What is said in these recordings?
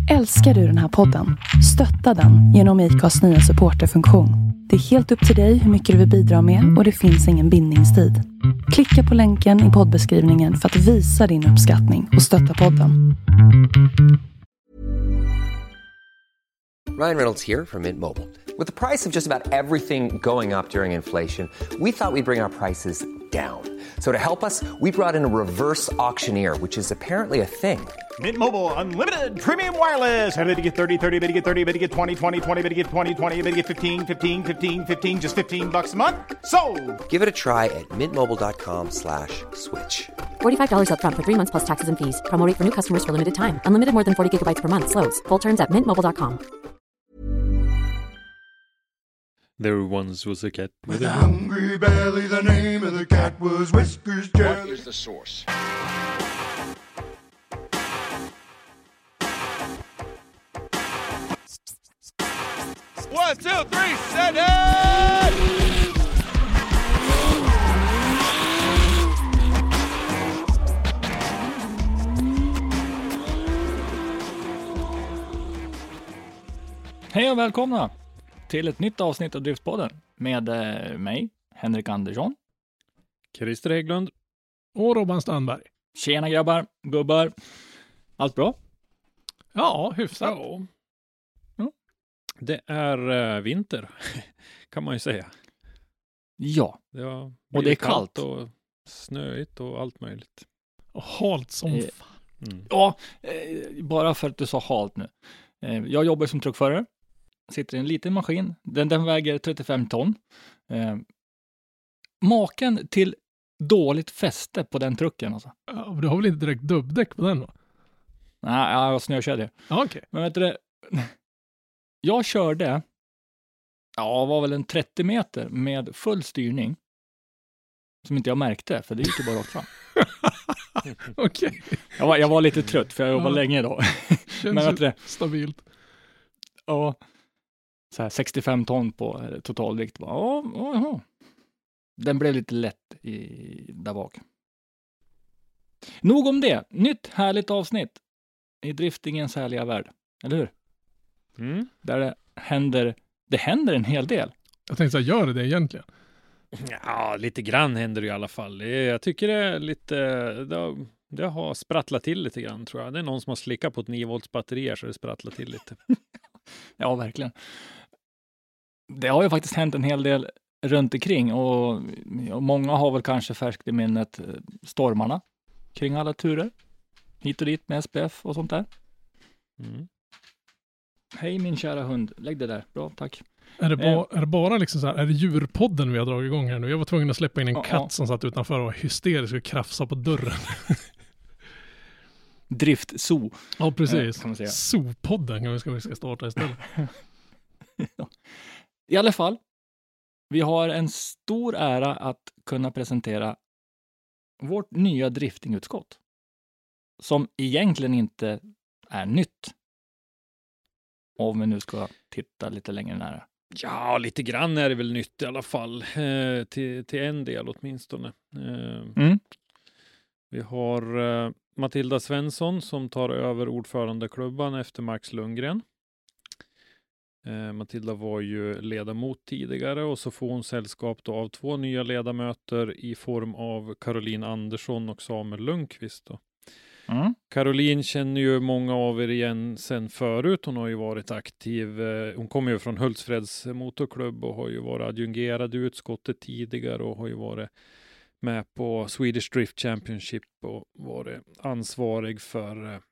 Älskar du den här podden? Stötta den genom IKAs nya supporterfunktion. Det är helt upp till dig hur mycket du vill bidra med och det finns ingen bindningstid. Klicka på länken i poddbeskrivningen för att visa din uppskattning och stötta podden. Ryan Reynolds here from Mint Mobile. With the price of just about everything going up during inflation, we thought we'd bring our prices down. So to help us, we brought in a reverse auctioneer, which is apparently a thing. Mint Mobile Unlimited Premium Wireless. How to get 30, 30, bit to get 30, bit to get 20, 20, 20, bit to get 20, 20, bit to get 15, 15, 15, 15, just $15 a month? Sold! Give it a try at mintmobile.com/switch. $45 up front for 3 months plus taxes and fees. Promo rate for new customers for limited time. Unlimited more than 40 gigabytes per month. Slows full terms at mintmobile.com. There once was a cat with a hungry belly. The name of the cat was Whiskers Jelly. What is the source? One, two, three, set it! Hej och välkomna till ett nytt avsnitt av Driftspodden med mig, Henrik Andersson, Christer Hägglund och Robban Strandberg. Tjena grabbar, gubbar. Allt bra? Ja, hyfsat. Ja. Det är vinter, kan man ju säga. Ja, och det är kallt och snöigt och allt möjligt. Och halt som fan. Ja, bara för att du sa halt nu. Jag jobbar som truckförare. Sitter i en liten maskin. Den väger 35 ton. Maken till dåligt fäste på den trucken. Alltså. Ja, du har väl inte direkt dubbdäck på den då? Nej, jag har snökedja. Ja, okej. Men vet du det? Jag körde, var väl en 30 meter med full styrning. Som inte jag märkte, för det gick ju bara rakt fram. Okej. Jag var lite trött, för jag jobbade länge idag. Känns men vet du det? Stabilt. Ja, så här 65 ton på totalvikt. Ja. Den blev lite lätt där bak. Nog om det. Nytt härligt avsnitt i driftingens härliga värld. Eller hur? Mm. Där det händer en hel del. Jag tänkte så här, gör det egentligen? Ja, lite grann händer det i alla fall. Jag tycker det är lite, det har sprattlat till lite grann, tror jag. Det är någon som har slickat på ett 9 volts batteri så det sprattlat till lite. Ja, verkligen. Det har ju faktiskt hänt en hel del runt omkring och många har väl kanske färskt i minnet stormarna kring alla turer. Hit och dit med SPF och sånt där. Mm. Hej min kära hund, lägg det där. Bra, tack. Är det bara liksom så här, är det djurpodden vi har dragit igång här nu? Jag var tvungen att släppa in en katt som satt utanför och var hysterisk och krafsa på dörren. Drift-zoo. Ja, precis. Kan man säga. Zoo-podden vi ska starta istället. I alla fall, vi har en stor ära att kunna presentera vårt nya driftingutskott. Som egentligen inte är nytt. Om vi nu ska titta lite längre nära. Ja, lite grann är det väl nytt i alla fall. Till en del åtminstone. Vi har Matilda Svensson som tar över ordförandeklubban efter Max Lundgren. Matilda var ju ledamot tidigare och så får hon sällskap då av 2 nya ledamöter i form av Caroline Andersson och Samuel Lundqvist då. Caroline känner ju många av er igen sen förut. Hon har ju varit aktiv. Hon kommer ju från Hultsfreds motorklubb och har ju varit adjungerad i utskottet tidigare och har ju varit med på Swedish Drift Championship och varit ansvarig för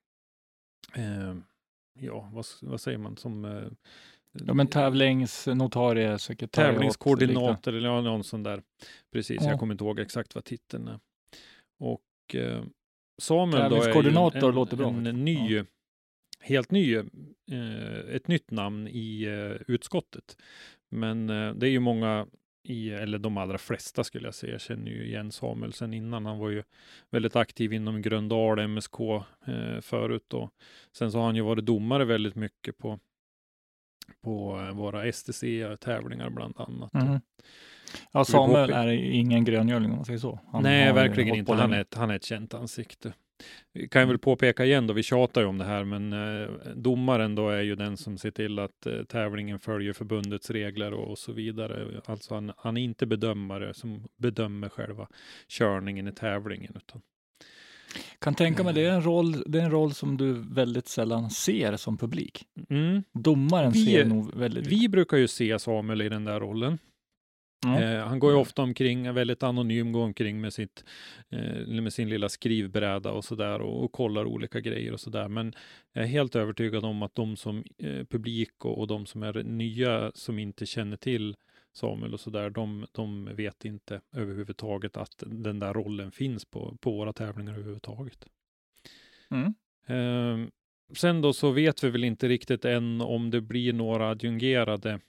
vad säger man som men tävlingsnotarie, sekretariat, tävlingskoordinator eller någon sån där. Precis, ja. Jag kommer inte ihåg exakt vad titeln är. Och Samuel då är låter bra. Helt ny, ett nytt namn i utskottet. Men det är ju många eller de allra flesta skulle jag säga, känner ju igen Samuel sen innan. Han var ju väldigt aktiv inom Gröndal MSK förut då. Sen så har han ju varit domare väldigt mycket på våra STC-tävlingar bland annat. Mm. Ja, Samuel är ingen gröngöling om man säger så. Nej, verkligen inte. Han är ett känt ansikte. vi kan väl påpeka igen då, vi tjatar ju om det här, men domaren då är ju den som ser till att tävlingen följer förbundets regler och så vidare. Alltså han är inte bedömare som bedömer själva körningen i tävlingen, utan kan tänka mig, det är en roll som du väldigt sällan ser som publik. Domaren ser nog väldigt... Vi brukar ju se Samuel i den där rollen. Han går ju ofta omkring, är väldigt anonym, går omkring med sin lilla skrivbräda och sådär och kollar olika grejer och sådär. Men jag är helt övertygad om att de som publik och de som är nya, som inte känner till Samuel och sådär, de vet inte överhuvudtaget att den där rollen finns på våra tävlingar överhuvudtaget. Sen då så vet vi väl inte riktigt än om det blir några adjungerade.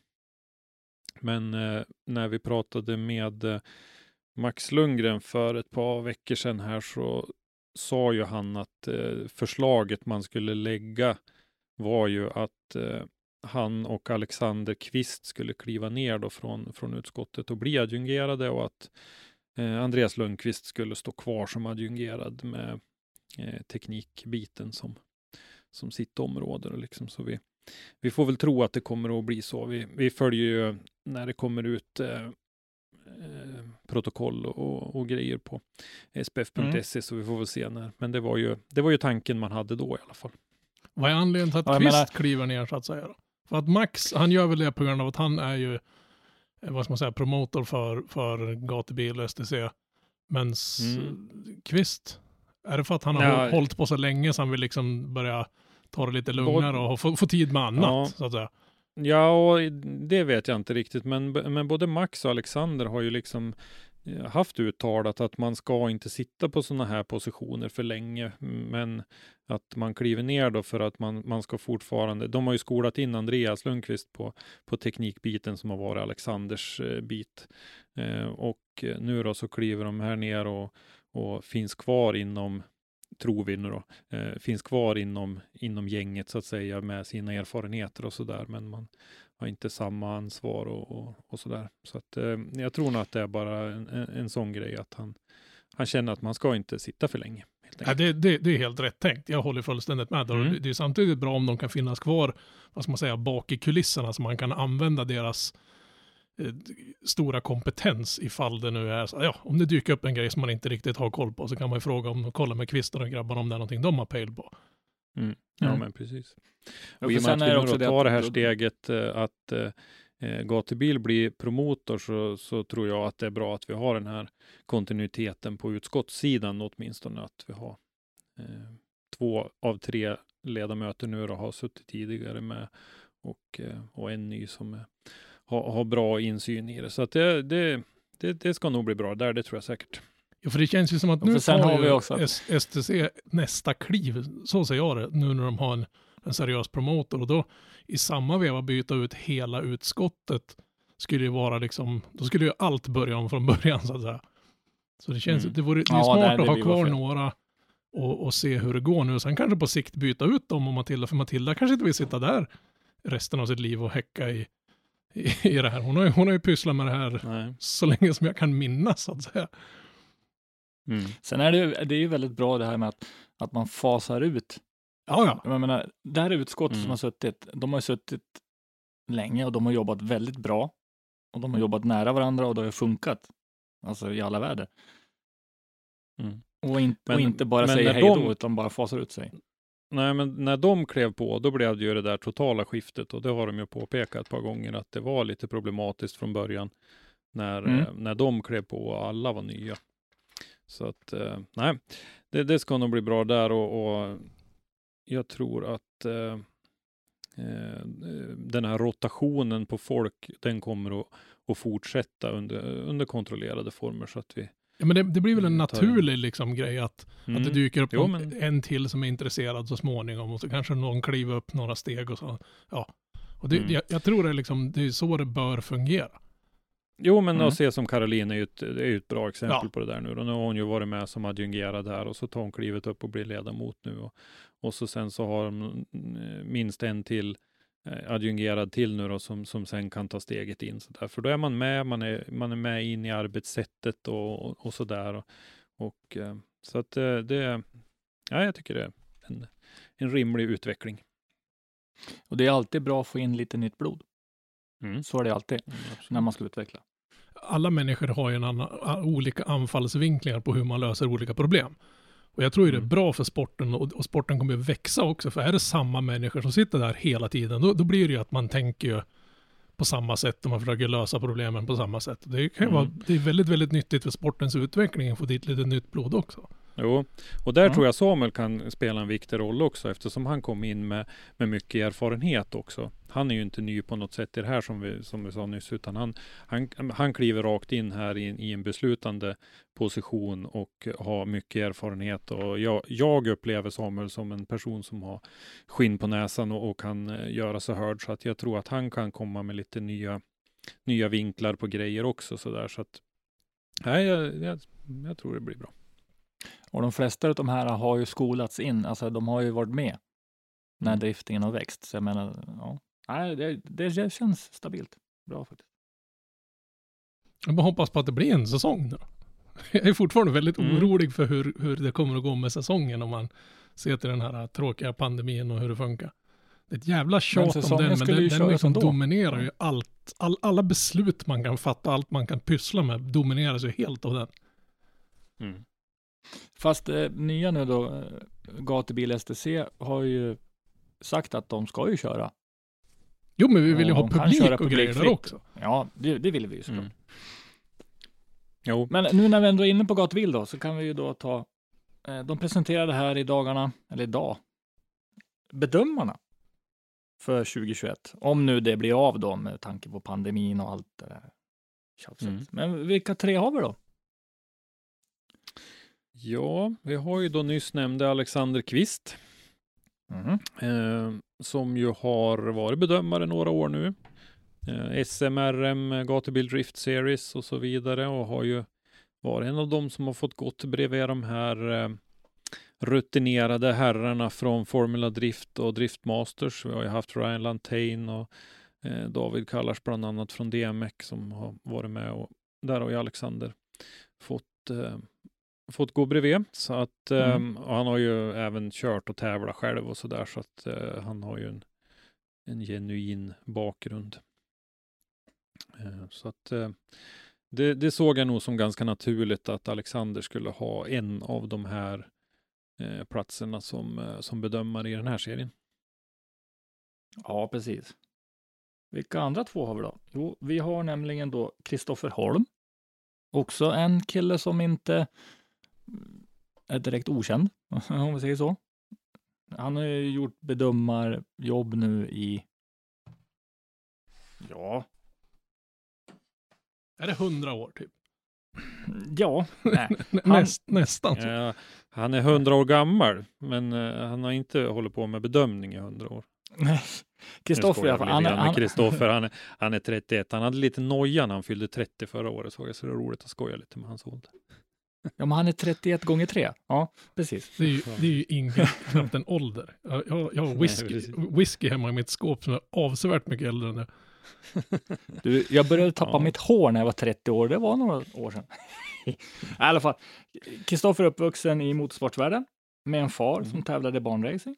Men när vi pratade med Max Lundgren för ett par veckor sedan här, så sa ju han att förslaget man skulle lägga var ju att han och Alexander Kvist skulle kliva ner då från utskottet och bli adjungerade, och att Andreas Lundqvist skulle stå kvar som adjungerad med teknikbiten som sitt område. Och liksom, så vi får väl tro att det kommer att bli så. Vi följer ju när det kommer ut protokoll och grejer på spf.se, så vi får väl se när. Men det var ju tanken man hade då i alla fall. Vad är anledningen till att Kvist kliver ner, så att säga då? För att Max, han gör väl det på grund av att han är ju, vad ska man säga, promotor för gatubil och STC. Men Kvist, är det för att han har hållit på så länge så han vill liksom börja ta det lite lugnare och få tid med annat, så att säga? Ja, och det vet jag inte riktigt. Men både Max och Alexander har ju liksom haft uttalat att man ska inte sitta på sådana här positioner för länge, men att man kliver ner då för att man ska fortfarande, de har ju skolat in Andreas Lundqvist på teknikbiten som har varit Alexanders bit, och nu då så kliver de här ner och finns kvar inom, tror vi nu då, finns kvar inom gänget så att säga med sina erfarenheter och sådär, men man har inte samma ansvar och sådär. Så att jag tror nog att det är bara en sån grej att han känner att man ska inte sitta för länge. Ja, det är helt rätt tänkt. Jag håller fullständigt med. Det är samtidigt bra om de kan finnas kvar, vad ska man säga, bak i kulisserna, så man kan använda deras stora kompetens ifall det nu är så, ja, om det dyker upp en grej som man inte riktigt har koll på, så kan man ju fråga om de kollar med Kvistar och grabbarna om det är någonting de har pejl på. Ja, men precis. Och i och med att vi också tar det här steget att gatubil blir promotor, så tror jag att det är bra att vi har den här kontinuiteten på utskottssidan, åtminstone att vi har 2 av 3 ledamöter nu då har suttit tidigare med, och en ny som har bra insyn i det. Så att det ska nog bli bra där, det tror jag säkert. Ja, för det känns ju som att nu har vi också STC nästa kliv, så säger jag det, nu när de har en seriös promotor, och då i samma veva byta ut hela utskottet skulle ju vara liksom, då skulle ju allt börja om från början, så att säga. Så det känns, det är smart att ha kvar några och se hur det går nu. Sen kanske på sikt byta ut dem och Matilda, för Matilda kanske inte vill sitta där resten av sitt liv och häcka i det här. Hon har ju pysslat med det här så länge som jag kan minnas, så att säga. Sen är det är ju väldigt bra det här med att man fasar ut. Ja. Jag menar, det här utskottet som har suttit, de har suttit länge och de har jobbat väldigt bra. Och de har jobbat nära varandra och det har funkat. Alltså i alla världar. Och inte bara säga hej då, utan bara fasar ut sig. Nej, men när de klev på, då blev det ju det där totala skiftet, och det har de ju påpekat ett par gånger att det var lite problematiskt från början när de klev på och alla var nya. Så att, nej, det ska nog bli bra där, och jag tror att den här rotationen på folk, den kommer att fortsätta under kontrollerade former, så att vi... Ja, men det blir väl en naturlig liksom grej att det dyker upp en till som är intresserad så småningom, och så kanske någon kliver upp några steg och så. Ja. Och jag tror det är så det bör fungera. Jo, men att se som Caroline är ju ett bra exempel på det där nu. Och nu har hon ju varit med som adjungerad här, och så tar hon klivet upp och blir ledamot nu. Och så sen så har de minst en till adjungerad till nu då, som sen kan ta steget in. Så där. För då är man är med in i arbetssättet och så där. Och så att Ja, jag tycker det är en rimlig utveckling. Och det är alltid bra att få in lite nytt blod. Så är det alltid när man ska utveckla. Alla människor har ju olika anfallsvinklingar på hur man löser olika problem. Och jag tror ju det är bra för sporten och sporten kommer att växa också. För är det samma människor som sitter där hela tiden, då blir det ju att man tänker ju på samma sätt och man försöker lösa problemen på samma sätt. Det är väldigt, väldigt nyttigt för sportens utveckling att få dit lite nytt blod också. Jo, och där tror jag Samuel kan spela en viktig roll också, eftersom han kom in med mycket erfarenhet också. Han är ju inte ny på något sätt i det här som vi sa nyss, utan han kliver rakt in här i en beslutande position och har mycket erfarenhet. Och jag upplever Samuel som en person som har skinn på näsan och kan göra sig hörd, så att jag tror att han kan komma med lite nya vinklar på grejer också. Så att jag tror det blir bra. Och de flesta av de här har ju skolats in, alltså de har ju varit med när driftingen har växt. Så jag menar, det känns stabilt. Bra faktiskt. Jag bara hoppas på att det blir en säsong då. Jag är fortfarande väldigt orolig för hur det kommer att gå med säsongen om man ser till den här tråkiga pandemin och hur det funkar. Det är ett jävla tjat om den, men den liksom dominerar ju allt. Alla beslut man kan fatta, allt man kan pyssla med domineras ju helt av den. Fast nya nu då, Gatubil STC har ju sagt att de ska ju köra. Jo, men vi vill ju ha publik och grejer där också. Ja, det vill vi ju såklart. Jo. Men nu när vi ändå är inne på Gatubil då, så kan vi ju då ta, de presenterade här i dagarna, eller idag, bedömarna för 2021. Om nu det blir av då med tanke på pandemin och allt det där tjafset. Men vilka 3 har vi då? Ja, vi har ju då nyss nämnde Alexander Kvist. Som ju har varit bedömare några år nu. SMRM, Gatubil Drift Series och så vidare, och har ju varit en av dem som har fått gått bredvid de här rutinerade herrarna från Formula Drift och Drift Masters. Vi har ju haft Ryan Lantain och David Kallars bland annat från DMX som har varit med, och där har ju Alexander fått gå bredvid, så att och han har ju även kört och tävlat själv och sådär, så att han har ju en genuin bakgrund. Så att det såg jag nog som ganska naturligt att Alexander skulle ha en av de här platserna som bedömare i den här serien. Ja, precis. Vilka andra 2 har vi då? Jo, vi har nämligen då Kristoffer Holm. Också en kille som inte är direkt okänd, om vi säger så. Han har ju gjort bedömarjobb nu i... Ja. Är det 100 år typ? Ja. Nej. Nästan. Ja, han är 100 år gammal, men han har inte hållit på med bedömning i 100 år. Kristoffer i alla fall. Kristoffer, han är 31. Han hade lite noja när han fyllde 30 förra året, så det är roligt att skoja lite med hans ålder. Ja, men han är 31 gånger 3. Ja, precis. Det är ju knappt en ålder. Jag har whisky hemma i mitt skåp som är avsevärt mycket äldre än det. Du, jag började tappa mitt hår när jag var 30 år. Det var några år sedan. I alla fall. Kristoffer är uppvuxen i motorsportsvärlden med en far som tävlade i banracing.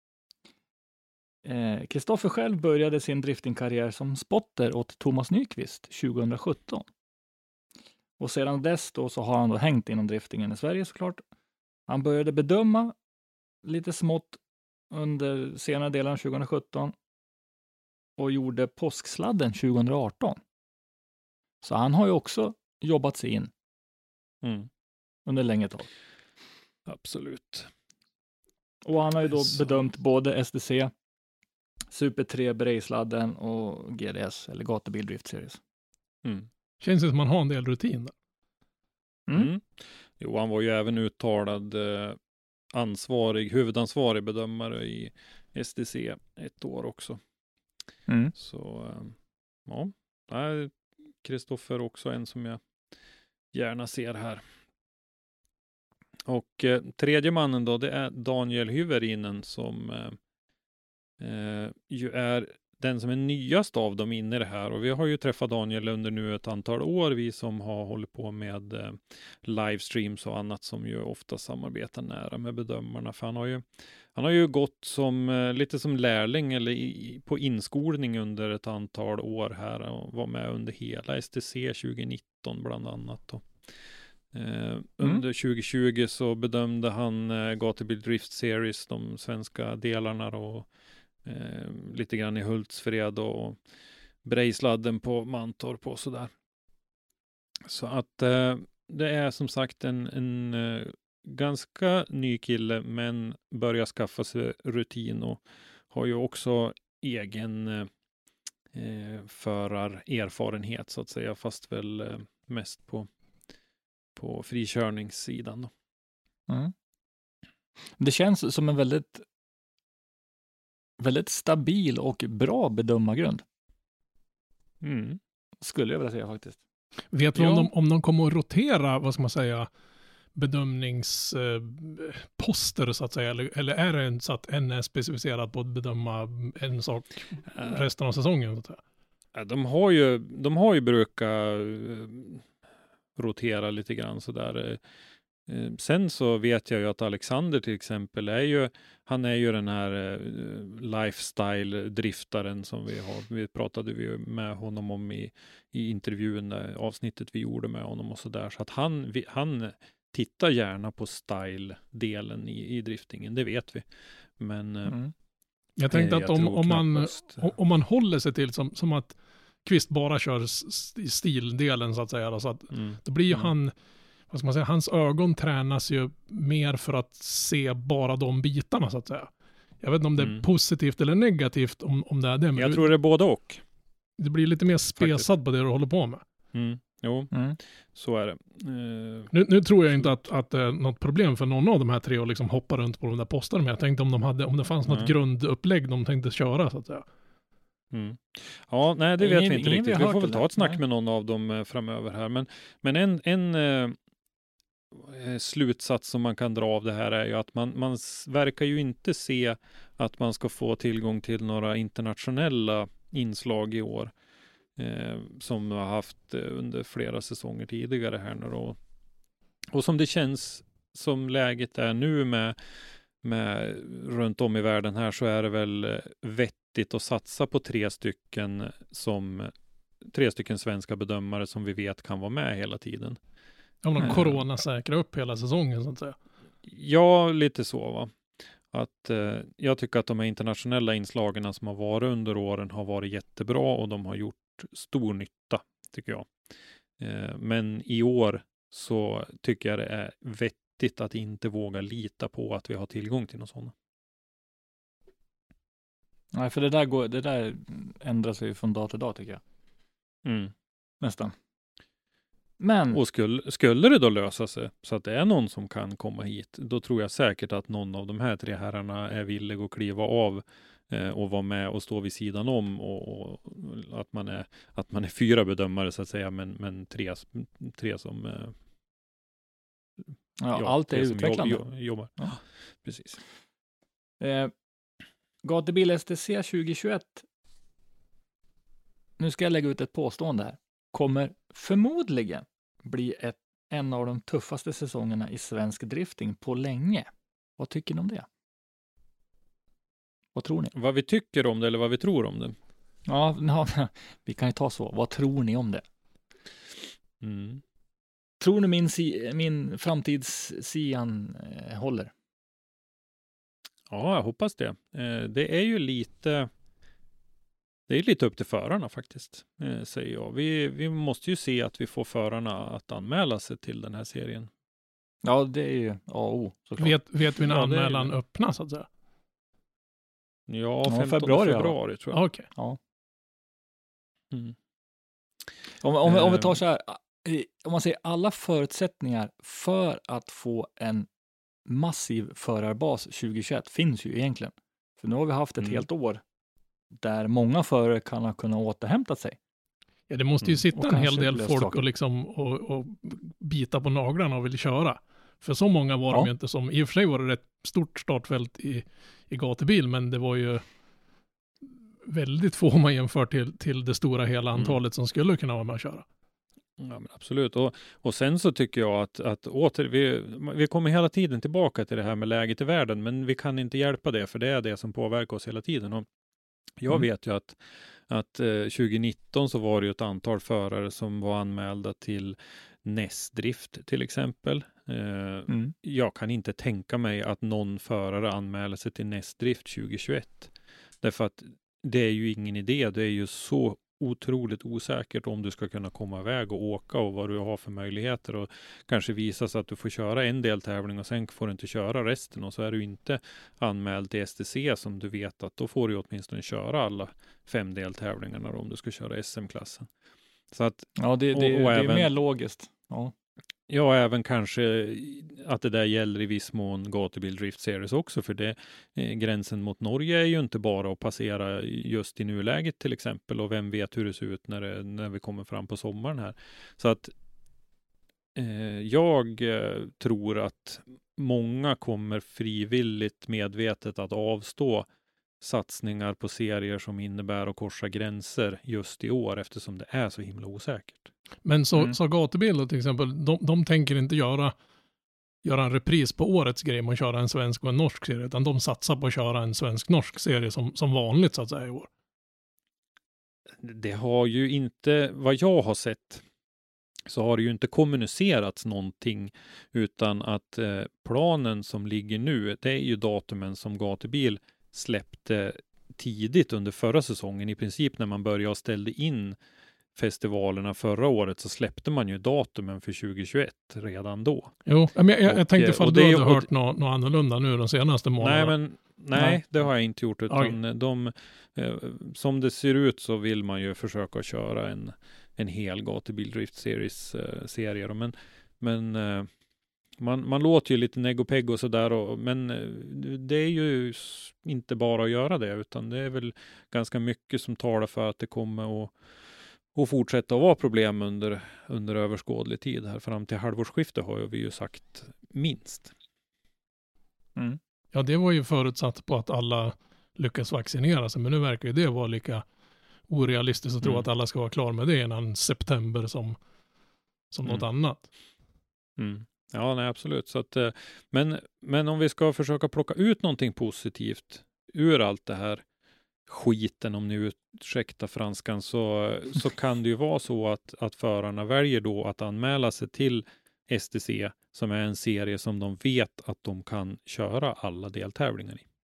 Kristoffer själv började sin driftingkarriär som spotter åt Thomas Nyqvist 2017. Och sedan dess då så har han då hängt inom driftingen i Sverige såklart. Han började bedöma lite smått under senare delen av 2017 och gjorde påsksladden 2018. Så han har ju också jobbat sig in under längre tag. Absolut. Och han har ju då bedömt både STC, Super 3 Bergsladden och GDS eller Gatubil Drift Series. Känns det som man har en del rutin där. Jo, han var ju även uttalad huvudansvarig bedömare i STC ett år också. Så ja, Kristoffer också en som jag gärna ser här. Och tredje mannen då, det är Daniel Hyvärinen som ju är den som är nyast av dem in i det här, och vi har ju träffat Daniel under nu ett antal år, vi som har hållit på med livestreams och annat som ju ofta samarbetar nära med bedömarna, för han har ju gått som lite som lärling eller på inskolning under ett antal år här och var med under hela STC 2019 bland annat då. Under 2020 så bedömde han Gatubil Drift Series, de svenska delarna och lite grann i Hultsfred och Brejsladden på Mantorp och sådär. Så att det är som sagt en ganska ny kille, men börjar skaffa sig rutin och har ju också egen förarerfarenhet så att säga, fast väl mest på frikörningssidan då. Det känns som en väldigt stabil och bra bedömargrund. Skulle jag vilja säga faktiskt. Vet du om de kommer att rotera, vad ska man säga, bedömningsposter så att säga, eller är det så att en är specificerad på att bedöma en sak resten av säsongen så att säga? De har ju brukat rotera lite grann sådär. Sen så vet jag ju att Alexander till exempel han är ju den här lifestyle-driftaren som vi pratade med honom om i intervjun, avsnittet vi gjorde med honom och sådär. Så att han tittar gärna på style-delen i driftingen, det vet vi. Men jag tänkte att om man håller sig till som att Kvist bara kör stildelen så att säga, så att då blir ju han, vad ska man säga, hans ögon tränas ju mer för att se bara de bitarna så att säga. Jag vet inte om det är positivt eller negativt om det är det. Men jag tror det är både och. Det blir lite mer spesad på det du håller på med. Så är det. Nu tror jag inte att det är något problem för någon av de här tre att liksom hoppa runt på de där posterna, men jag tänkte om det fanns något grundupplägg de tänkte köra så att säga. Ja, nej, det vet vi inte riktigt. Vi får väl ta ett snack med någon av dem framöver här. Men en slutsats som man kan dra av det här är ju att man verkar ju inte se att man ska få tillgång till några internationella inslag i år som man har haft under flera säsonger tidigare här nu då. Och som det känns som läget är nu med runt om i världen här, så är det väl vettigt att satsa på tre stycken svenska bedömare som vi vet kan vara med hela tiden. Om de corona säkrar upp hela säsongen så att säga. Ja, lite så va. Att jag tycker att de här internationella inslagen som har varit under åren har varit jättebra och de har gjort stor nytta tycker jag. Men i år så tycker jag det är vettigt att inte våga lita på att vi har tillgång till något sådant. Nej, för det där ändrar sig från dag till dag tycker jag. Nästan. Men och skulle det då lösa sig så att det är någon som kan komma hit, då tror jag säkert att någon av de här tre herrarna är villig att kliva av och vara med och stå vid sidan om, och att man är 4 bedömare så att säga, men tre som allt är utvecklande. Jobbar. Ja, precis. Gatubil STC 2021. Nu ska jag lägga ut ett påstående här. Kommer förmodligen bli en av de tuffaste säsongerna i svensk drifting på länge. Vad tycker ni om det? Vad tror ni? Vad vi tycker om det eller vad vi tror om det? Ja, vi kan ju ta så. Vad tror ni om det? Tror ni min framtids-Sian håller? Ja, jag hoppas det. Det är ju lite upp till förarna faktiskt, säger jag. Vi måste ju se att vi får förarna att anmäla sig till den här serien. Ja, det är ju såklart. Vet vi när anmälan öppnas så att säga? Ja, 15 februari tror jag. Okej. Ja. Om vi tar så här, om man säger alla förutsättningar för att få en massiv förarbas 2021 finns ju egentligen. För nu har vi haft ett helt år där många förare kan ha kunnat återhämta sig. Ja, det måste ju sitta en hel del folk och bita på naglarna och vill köra. För så många var de ju inte, som i och för sig var det ett stort startfält i gatubil, men det var ju väldigt få man jämför till det stora hela antalet som skulle kunna vara med och köra. Ja, men absolut. Och sen så tycker jag att vi kommer hela tiden tillbaka till det här med läget i världen, men vi kan inte hjälpa det, för det är det som påverkar oss hela tiden. Och jag vet ju att 2019 så var det ju ett antal förare som var anmälda till NES-drift till exempel. Jag kan inte tänka mig att någon förare anmäler sig till NES-drift 2021. Därför att det är ju ingen idé. Det är ju så otroligt osäkert om du ska kunna komma iväg och åka och vad du har för möjligheter, och kanske visa sig att du får köra en deltävling och sen får du inte köra resten, och så är du inte anmäld till STC som du vet att då får du åtminstone köra alla 5 deltävlingarna om du ska köra SM-klassen. Så att, ja, det är mer logiskt. Ja, även kanske att det där gäller i viss mån Gatubil Drift Series också, för det gränsen mot Norge är ju inte bara att passera just i nuläget till exempel, och vem vet hur det ser ut när vi kommer fram på sommaren här. Så att jag tror att många kommer frivilligt medvetet att avstå satsningar på serier som innebär att korsa gränser just i år, eftersom det är så himla osäkert. Men så Gatubil till exempel, de tänker inte göra en repris på årets grej och köra en svensk och en norsk serie, utan de satsar på att köra en svensk-norsk serie som vanligt så att säga i år. Det har ju inte, vad jag har sett, så har det ju inte kommunicerats någonting, utan att planen som ligger nu, det är ju datumen som Gatubil släppte tidigt under förra säsongen. I princip när man började ställa in festivalerna förra året så släppte man ju datumen för 2021 redan då. Jo, men jag tänkte ifall du hade hört något annorlunda nu de senaste månaderna. Nej, det har jag inte gjort, utan som det ser ut så vill man ju försöka köra en hel Gatubil Drift Series serier, men man låter ju lite negg och pegg och sådär, men det är ju inte bara att göra det, utan det är väl ganska mycket som talar för att det kommer att fortsätta att vara problem under överskådlig tid här. Fram till halvårsskiftet har vi ju sagt minst. Ja, det var ju förutsatt på att alla lyckas vaccinera sig, men nu verkar ju det vara lika orealistiskt att tro att alla ska vara klar med det innan september som något annat. Ja, nej, absolut. Så att, men om vi ska försöka plocka ut någonting positivt ur allt det här skiten, om ni ursäktar franskan, så kan det ju vara så att förarna väljer då att anmäla sig till STC, som är en serie som de vet att de kan köra alla deltävlingar i.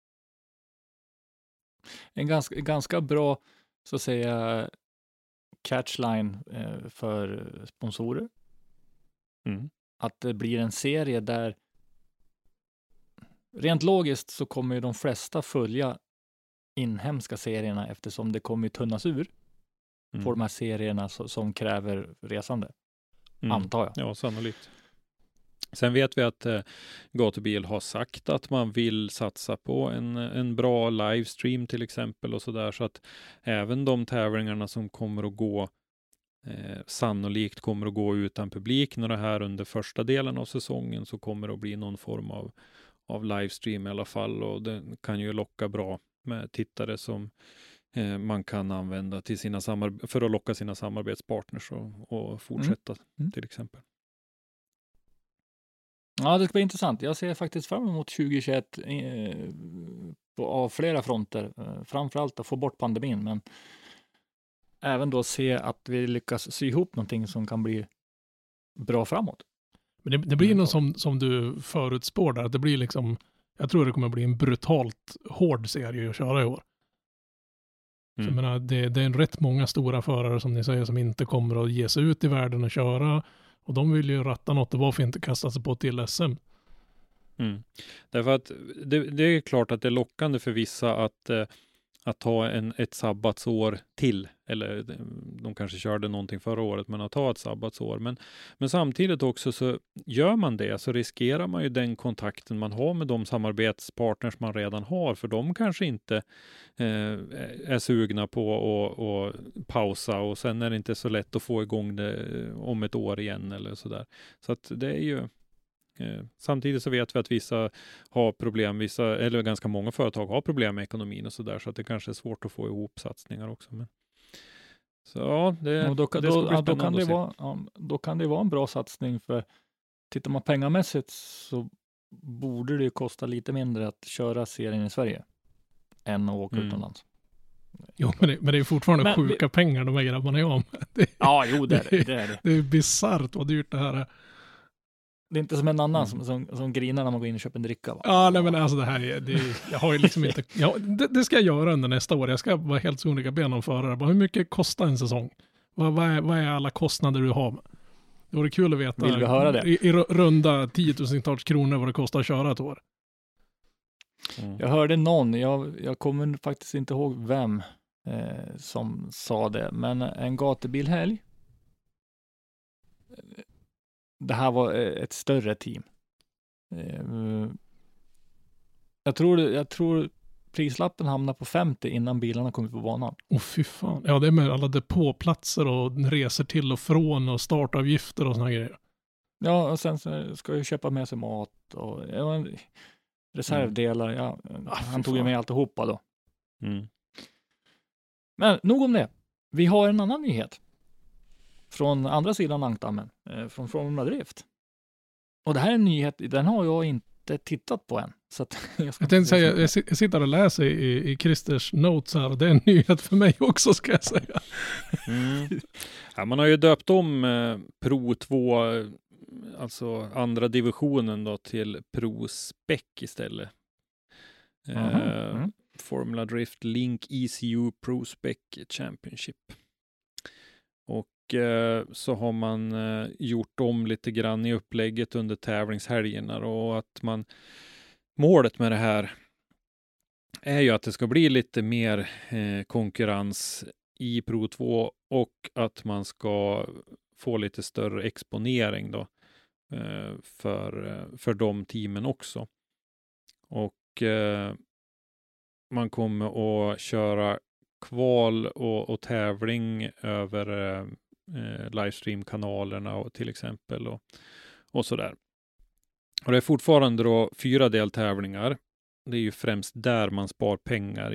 En ganska bra, så att säga, catchline för sponsorer. Att det blir en serie där rent logiskt så kommer ju de flesta följa inhemska serierna, eftersom det kommer tunnas ur på de här serierna som kräver resande. Antar jag. Ja, sannolikt. Sen vet vi att Gatubil har sagt att man vill satsa på en bra livestream till exempel och sådär, så att även de tävlingarna som kommer att gå sannolikt kommer att gå utan publik när det här under första delen av säsongen, så kommer det att bli någon form av livestream i alla fall, och det kan ju locka bra med tittare som man kan använda till för att locka sina samarbetspartners och fortsätta till exempel. Ja, det ska bli intressant. Jag ser faktiskt fram emot 2021 av flera fronter. Framförallt att få bort pandemin, men även då se att vi lyckas sy ihop någonting som kan bli bra framåt. Men det blir något som du förutspår där. Det blir liksom, jag tror det kommer bli en brutalt hård serie att köra i år. Så jag menar, det är en rätt många stora förare som ni säger som inte kommer att ge sig ut i världen och köra. Och de vill ju ratta något, och varför inte kasta sig på till SM? Därför att det är klart att det är lockande för vissa att ta ett sabbatsår till, eller de kanske körde någonting förra året, men att ta ett sabbatsår. Men samtidigt också, så gör man det så riskerar man ju den kontakten man har med de samarbetspartners man redan har, för de kanske inte är sugna på att pausa, och sen är det inte så lätt att få igång det om ett år igen eller sådär. Så att det är ju Samtidigt så vet vi att vissa har problem, eller ganska många företag har problem med ekonomin och sådär, så att det kanske är svårt att få ihop satsningar också. Men, så ja, då kan det vara en bra satsning, för tittar man pengamässigt så borde det kosta lite mindre att köra serien i Sverige än att åka utomlands. Jo, men det är fortfarande sjuka pengar de här grabbarna är om. Det är det. Det är bisarrt vad dyrt det här är. Det är inte som en annan som grinar när man går in och köper en dricka, va? Ja, nej, men alltså det här jag har ju liksom inte... Det ska jag göra under nästa år. Jag ska vara helt sonika genomförare. Hur mycket kostar en säsong? Vad är alla kostnader du har? Det vore kul att veta. Vill vi höra det? I runda 10 000-tals kronor vad det kostar att köra ett år. Jag hörde någon, jag kommer faktiskt inte ihåg vem som sa det, men en gatubilhelg. Det här var ett större team. Jag tror prislappen hamnar på 50 innan bilarna kommer på banan. Fy fan. Ja, det är med alla depåplatser och resor till och från och startavgifter och såna grejer. Ja, och sen så ska jag köpa med sig mat och reservdelar. Han tog ju med alltihopa då. Men nog om det. Vi har en annan nyhet. Från andra sidan ankdammen. Från Formula Drift. Och det här är en nyhet. Den har jag inte tittat på än. Så att jag tänkte säga, jag sitter och läser i Christers notes här. Och det är en nyhet för mig också, ska jag säga. Ja, man har ju döpt om Pro 2, alltså andra divisionen då, till Pro Spec istället. Formula Drift Link ECU Pro Spec Championship. Och så har man gjort om lite grann i upplägget under tävlingshelgerna, och att målet med det här är ju att det ska bli lite mer konkurrens i Pro 2 och att man ska få lite större exponering då för de teamen också. Och man kommer att köra kval och tävling över livestream-kanalerna och till exempel och sådär. Och det är fortfarande då 4 deltävlingar. Det är ju främst där man spar pengar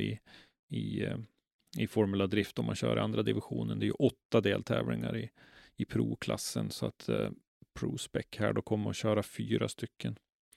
i Formula Drift om man kör i andra divisionen. Det är ju 8 deltävlingar i Pro-klassen, så att Pro-Spec här då kommer att köra 4 stycken.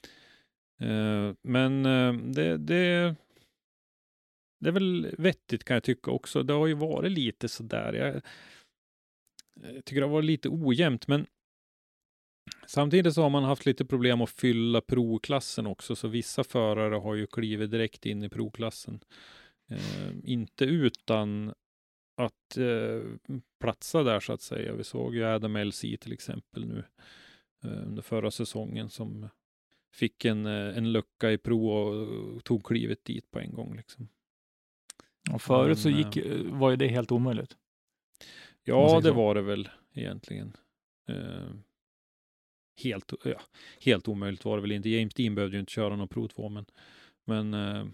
Men det är väl vettigt, kan jag tycka också. Det har ju varit lite sådär. Jag tycker det har varit lite ojämnt, men samtidigt så har man haft lite problem att fylla Pro-klassen också, så vissa förare har ju klivit direkt in i Pro-klassen. Inte utan att platsa där, så att säga. Vi såg ju Adam LC till exempel nu under förra säsongen som fick en lucka i Pro och tog klivet dit på en gång liksom. Och förut så var ju det helt omöjligt. Ja, det var det väl egentligen. Helt omöjligt var det väl inte. James Dean behövde ju inte köra någon Pro 2, men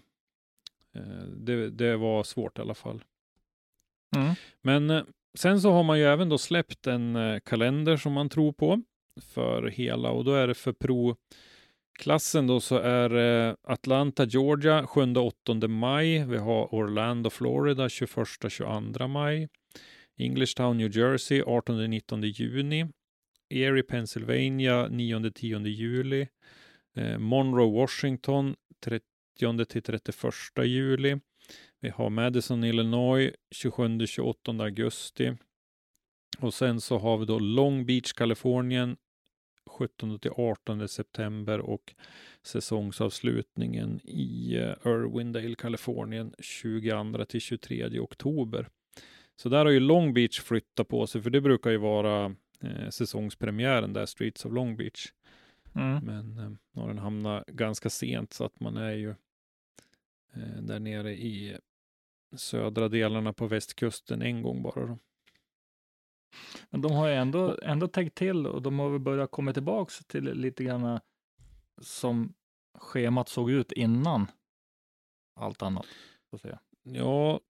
det var svårt i alla fall. Men sen så har man ju även då släppt en kalender som man tror på för hela, och då är det för Pro-klassen då, så är Atlanta, Georgia 7-8 maj. Vi har Orlando, Florida 21-22 maj. Englishtown, New Jersey 18-19 juni. Erie, Pennsylvania 9-10 juli. Monroe, Washington 30-31 juli. Vi har Madison, Illinois 27-28 augusti. Och sen så har vi då Long Beach, Kalifornien 17-18 september och säsongsavslutningen i Irwindale, Kalifornien 22-23 oktober. Så där har ju Long Beach flyttat på sig, för det brukar ju vara säsongspremiären där, Streets of Long Beach. Men har den hamnat ganska sent, så att man är ju där nere i södra delarna på västkusten en gång bara då. Men de har ju ändå tänkt till, och de har väl börjat komma tillbaka till lite grann som schemat såg ut innan allt annat, så att säga. Ja,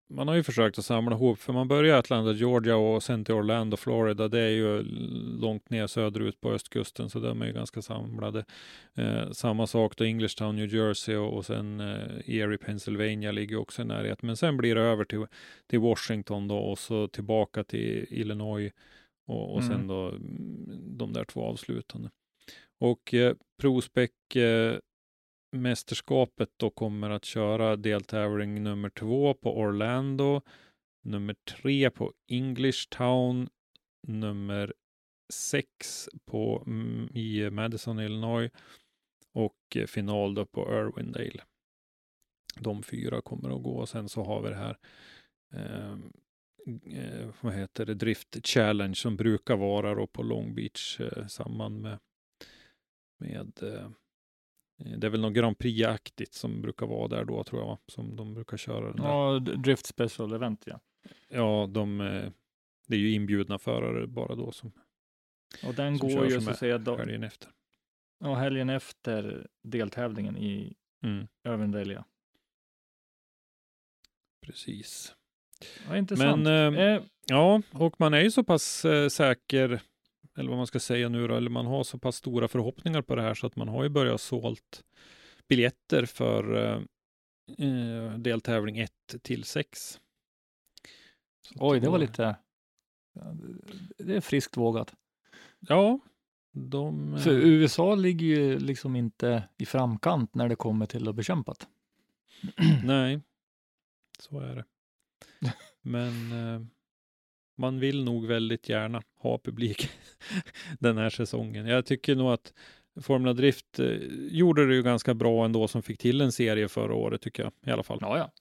man har ju försökt att samla ihop, för man börjar i Atlanta, Georgia och sen till Orlando, Florida. Det är ju långt ner söderut på östkusten, så de är ju ganska samlade. Samma sak då, Englishtown, New Jersey och sen Erie, Pennsylvania ligger också i närheten. Men sen blir det över till Washington då, och så tillbaka till Illinois och sen då de där 2 avslutande. Och ProSpec mästerskapet då kommer att köra deltävling nummer 2 på Orlando, nummer 3 på Englishtown, nummer 6 i Madison, Illinois och final då på Irwindale. De 4 kommer att gå, och sen så har vi det här Drift Challenge som brukar vara då på Long Beach samman med det är väl något Grand Prix-aktigt som brukar vara där då, tror jag, som de brukar köra. Ja, Drift Special Event, ja. Ja, det är ju inbjudna förare bara då som. Och den som går ju så att säga då, helgen efter. Ja, helgen efter deltävlingen i Irwindale, ja. Precis. Ja, intressant. Men ja, och man är ju så pass säker, eller vad man ska säga nu då, eller man har så pass stora förhoppningar på det här så att man har ju börjat sålt biljetter för deltävling 1-6. Oj, det var lite, det är friskt vågat. Ja. För USA ligger ju liksom inte i framkant när det kommer till att bekämpat. Nej, så är det. Men man vill nog väldigt gärna ha publik den här säsongen. Jag tycker nog att Formula Drift gjorde det ju ganska bra ändå, som fick till en serie förra året, tycker jag i alla fall. Ja.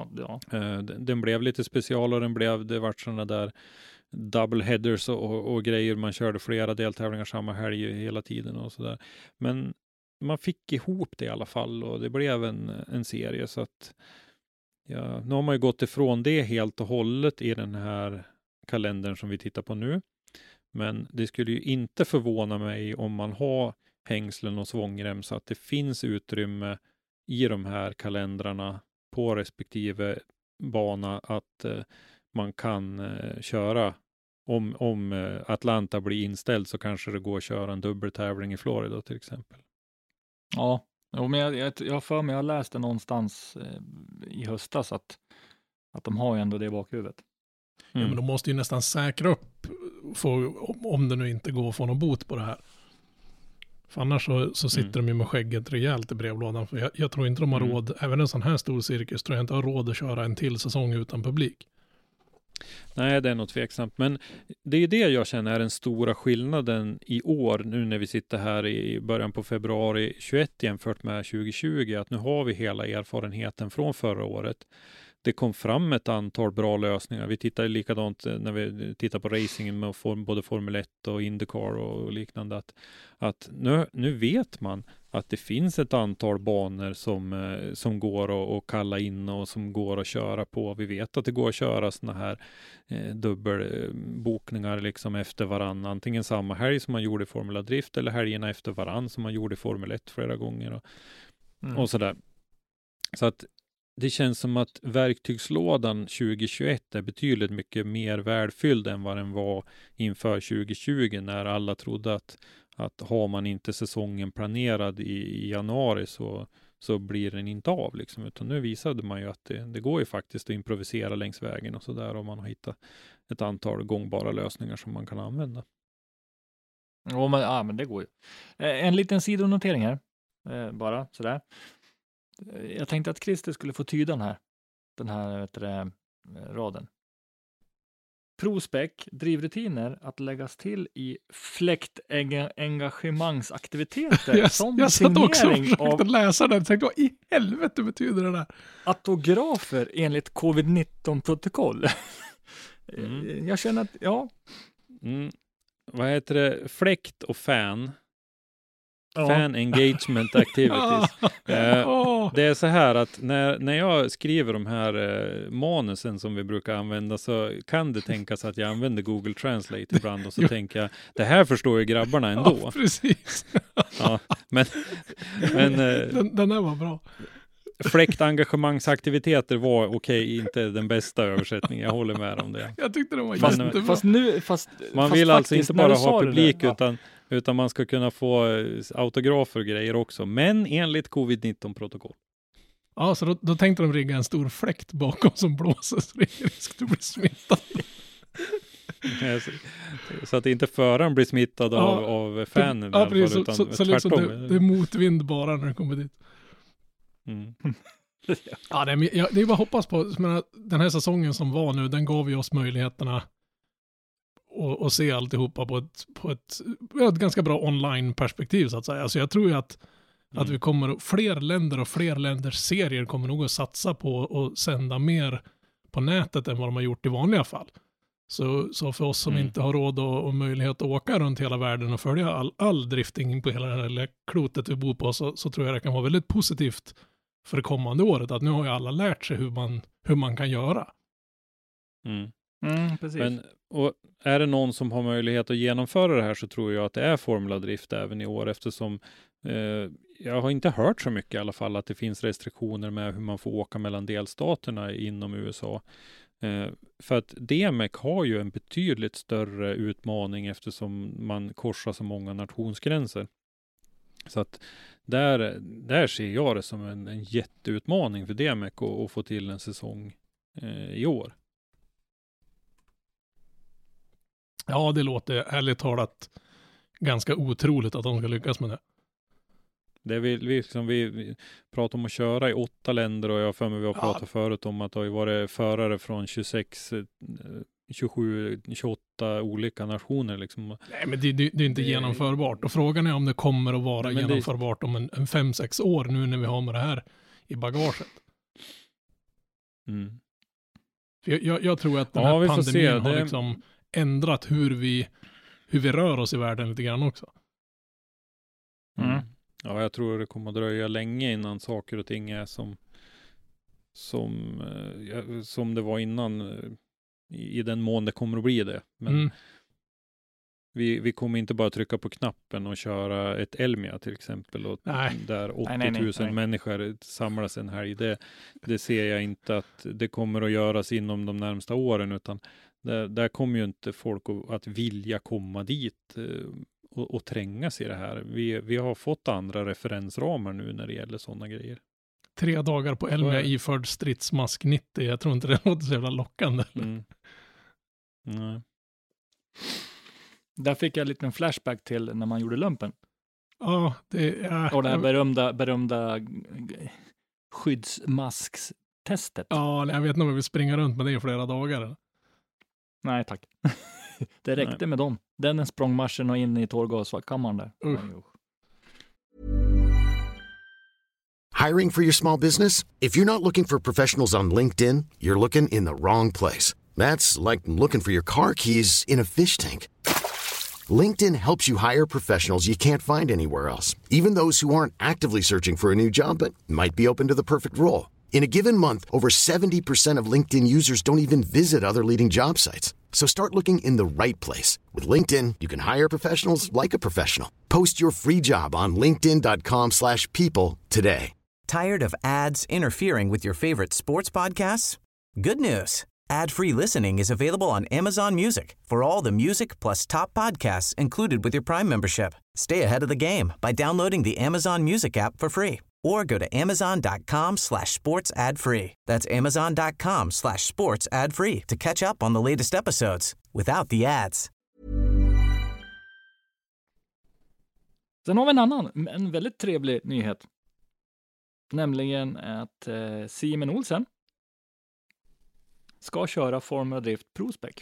Den blev lite special, och det vart sådana där double headers och grejer. Man körde flera deltävlingar samma helg hela tiden och sådär. Men man fick ihop det i alla fall, och det blev en serie, så att ja, nu har man ju gått ifrån det helt och hållet i den här kalendern som vi tittar på nu. Men det skulle ju inte förvåna mig om man har hängslen och svångrem, så att det finns utrymme i de här kalendrarna på respektive bana att man kan köra. Om Atlanta blir inställd, så kanske det går att köra en dubbeltävling i Florida till exempel. Ja, men jag för mig, jag läste någonstans i höstas att de har ju ändå det i bakhuvudet. Ja, men de måste ju nästan säkra upp om det nu inte går att få någon bot på det här. För annars så sitter de ju med skägget rejält i brevlådan. För jag tror inte de har råd, även en sån här stor cirkus tror jag inte har råd att köra en till säsong utan publik. Nej, det är nog tveksamt. Men det är det jag känner är den stora skillnaden i år, nu när vi sitter här i början på februari 21 jämfört med 2020, att nu har vi hela erfarenheten från förra året. Det kom fram ett antal bra lösningar. Vi tittar likadant när vi tittar på racingen med både Formel 1 och IndyCar och liknande. Att nu vet man att det finns ett antal banor som går att kalla in och som går att köra på. Vi vet att det går att köra såna här dubbelbokningar liksom efter varann. Antingen samma helg som man gjorde i Formula Drift, eller helgerna efter varann som man gjorde i Formel 1 flera gånger. Och sådär. Så att det känns som att verktygslådan 2021 är betydligt mycket mer välfylld än vad den var inför 2020, när alla trodde att har man inte säsongen planerad i januari så blir den inte av liksom. Utan nu visade man ju att det går ju faktiskt att improvisera längs vägen och sådär, om man har hittat ett antal gångbara lösningar som man kan använda. Ja, men det går ju. En liten sidonotering här, bara sådär. Jag tänkte att Christer skulle få tyda den här raden. ProSpec, drivrutiner att läggas till i fläktengagemangsaktiviteter. Jag satt också och försökte läsa den. Jag tänkte, vad i helvete betyder det där? Autografer enligt covid-19-protokoll. Jag känner att, ja. Vad heter det? Fläkt och fan. Fan engagement activities. Det är så här att när jag skriver de här manusen som vi brukar använda, så kan det tänkas att jag använder Google Translate ibland, och så tänker jag, det här förstår ju grabbarna ändå. Ja, precis. Ja, men den där var bra. Fläktengagemangsaktiviteter var okej, inte den bästa översättningen. Jag håller med om det. Jag tyckte det var jättebra. Man vill alltså inte bara ha publik utan man ska kunna få autografer och grejer också. Men enligt covid-19-protokoll. Ja, så då tänkte de rigga en stor fläkt bakom som blåser så det är risk att du blir smittad. Så att inte föraren blir smittad av fanen. Ja, precis. Utan så liksom det är motvind bara när det kommer dit. Mm. Ja, det är bara hoppas på. Den här säsongen som var nu, den gav ju oss möjligheterna att se alltihopa på ett ganska bra online-perspektiv så att säga. Alltså jag tror ju att vi kommer, fler länder och fler länders serier kommer nog att satsa på att sända mer på nätet än vad de har gjort i vanliga fall. Så för oss som inte har råd och möjlighet att åka runt hela världen och följa all drifting på hela det här klotet vi bor på så tror jag det kan vara väldigt positivt för det kommande året. Att nu har ju alla lärt sig hur man kan göra. Precis. Men, och är det någon som har möjlighet att genomföra det här så tror jag att det är Formula Drift även i år eftersom jag har inte hört så mycket i alla fall att det finns restriktioner med hur man får åka mellan delstaterna inom USA. För att DMEC har ju en betydligt större utmaning eftersom man korsar så många nationsgränser. Så att där ser jag det som en jätteutmaning för DMEC att få till en säsong i år. Ja, det låter ärligt talat ganska otroligt att de ska lyckas med det. Det vi pratar om att köra i 8 länder och jag för mig vi har pratat förut om att det har varit förare från 26, 27, 28 olika nationer. Liksom. Nej, men det är inte genomförbart. Och frågan är om det kommer att vara genomförbart om en 5-6 år nu när vi har med det här i bagaget. Mm. Jag tror att den här pandemin har liksom ändrat hur vi rör oss i världen lite grann också. Ja, jag tror det kommer att dröja länge innan saker och ting är som det var innan i den mån det kommer att bli det. Men vi kommer inte bara trycka på knappen och köra ett Elmia till exempel och där 80 000 människor samlas en helg. Det ser jag inte att det kommer att göras inom de närmsta åren utan där kommer ju inte folk att vilja komma dit och trängas i det här. Vi har fått andra referensramar nu när det gäller sådana grejer. 3 dagar på Elmia iförd stridsmask 90. Jag tror inte det låter så jävla lockande. Nej. Där fick jag en liten flashback till när man gjorde lumpen. Ja, och det här berömda skyddsmaskstestet. Ja, jag vet inte om jag vill springa runt med det i flera dagar. Nej, tack. Det räckte med dem. Den språngmarschen och in i tårgaskammaren där. Hiring for your small business? If you're not looking for professionals on LinkedIn, you're looking in the wrong place. That's like looking for your car keys in a fish tank. LinkedIn helps you hire professionals you can't find anywhere else, even those who aren't actively searching for a new job but might be open to the perfect role. In a given month, over 70% of LinkedIn users don't even visit other leading job sites. So start looking in the right place. With LinkedIn, you can hire professionals like a professional. Post your free job on linkedin.com/people today. Tired of ads interfering with your favorite sports podcasts? Good news. Ad-free listening is available on Amazon Music for all the music plus top podcasts included with your Prime membership. Stay ahead of the game by downloading the Amazon Music app for free or go to amazon.com/sports ad free. That's amazon.com/sports ad free to catch up on the latest episodes without the ads. Sen har vi en väldigt trevlig nyhet. Nämligen att Simon Olsen ska köra Formula Drift Pro-Spec.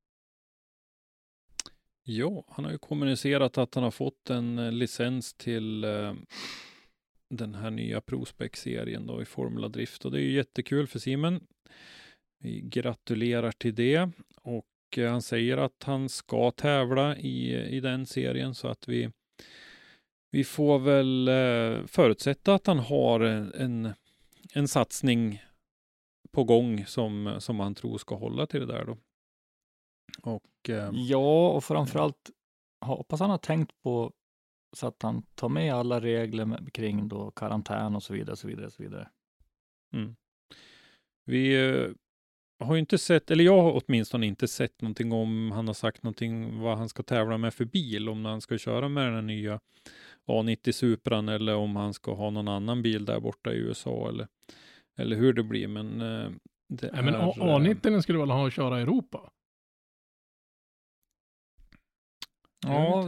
Ja, han har ju kommunicerat att han har fått en licens till den här nya Pro-Spec-serien då i Formula Drift. Och det är ju jättekul för Simon. Vi gratulerar till det. Och han säger att han ska tävla i den serien så att vi får väl förutsätta att han har en satsning på gång som han tror ska hålla till det där då. Och, ja, och framförallt hoppas han har tänkt på så att han tar med alla regler kring då karantän och så vidare, så vidare, så vidare. Vi har ju inte sett, eller jag har åtminstone inte sett någonting om han har sagt någonting vad han ska tävla med för bil, om han ska köra med den här nya A90 Supran eller om han ska ha någon annan bil där borta i USA eller hur det blir, men men A90 skulle väl ha att köra i Europa? Ja,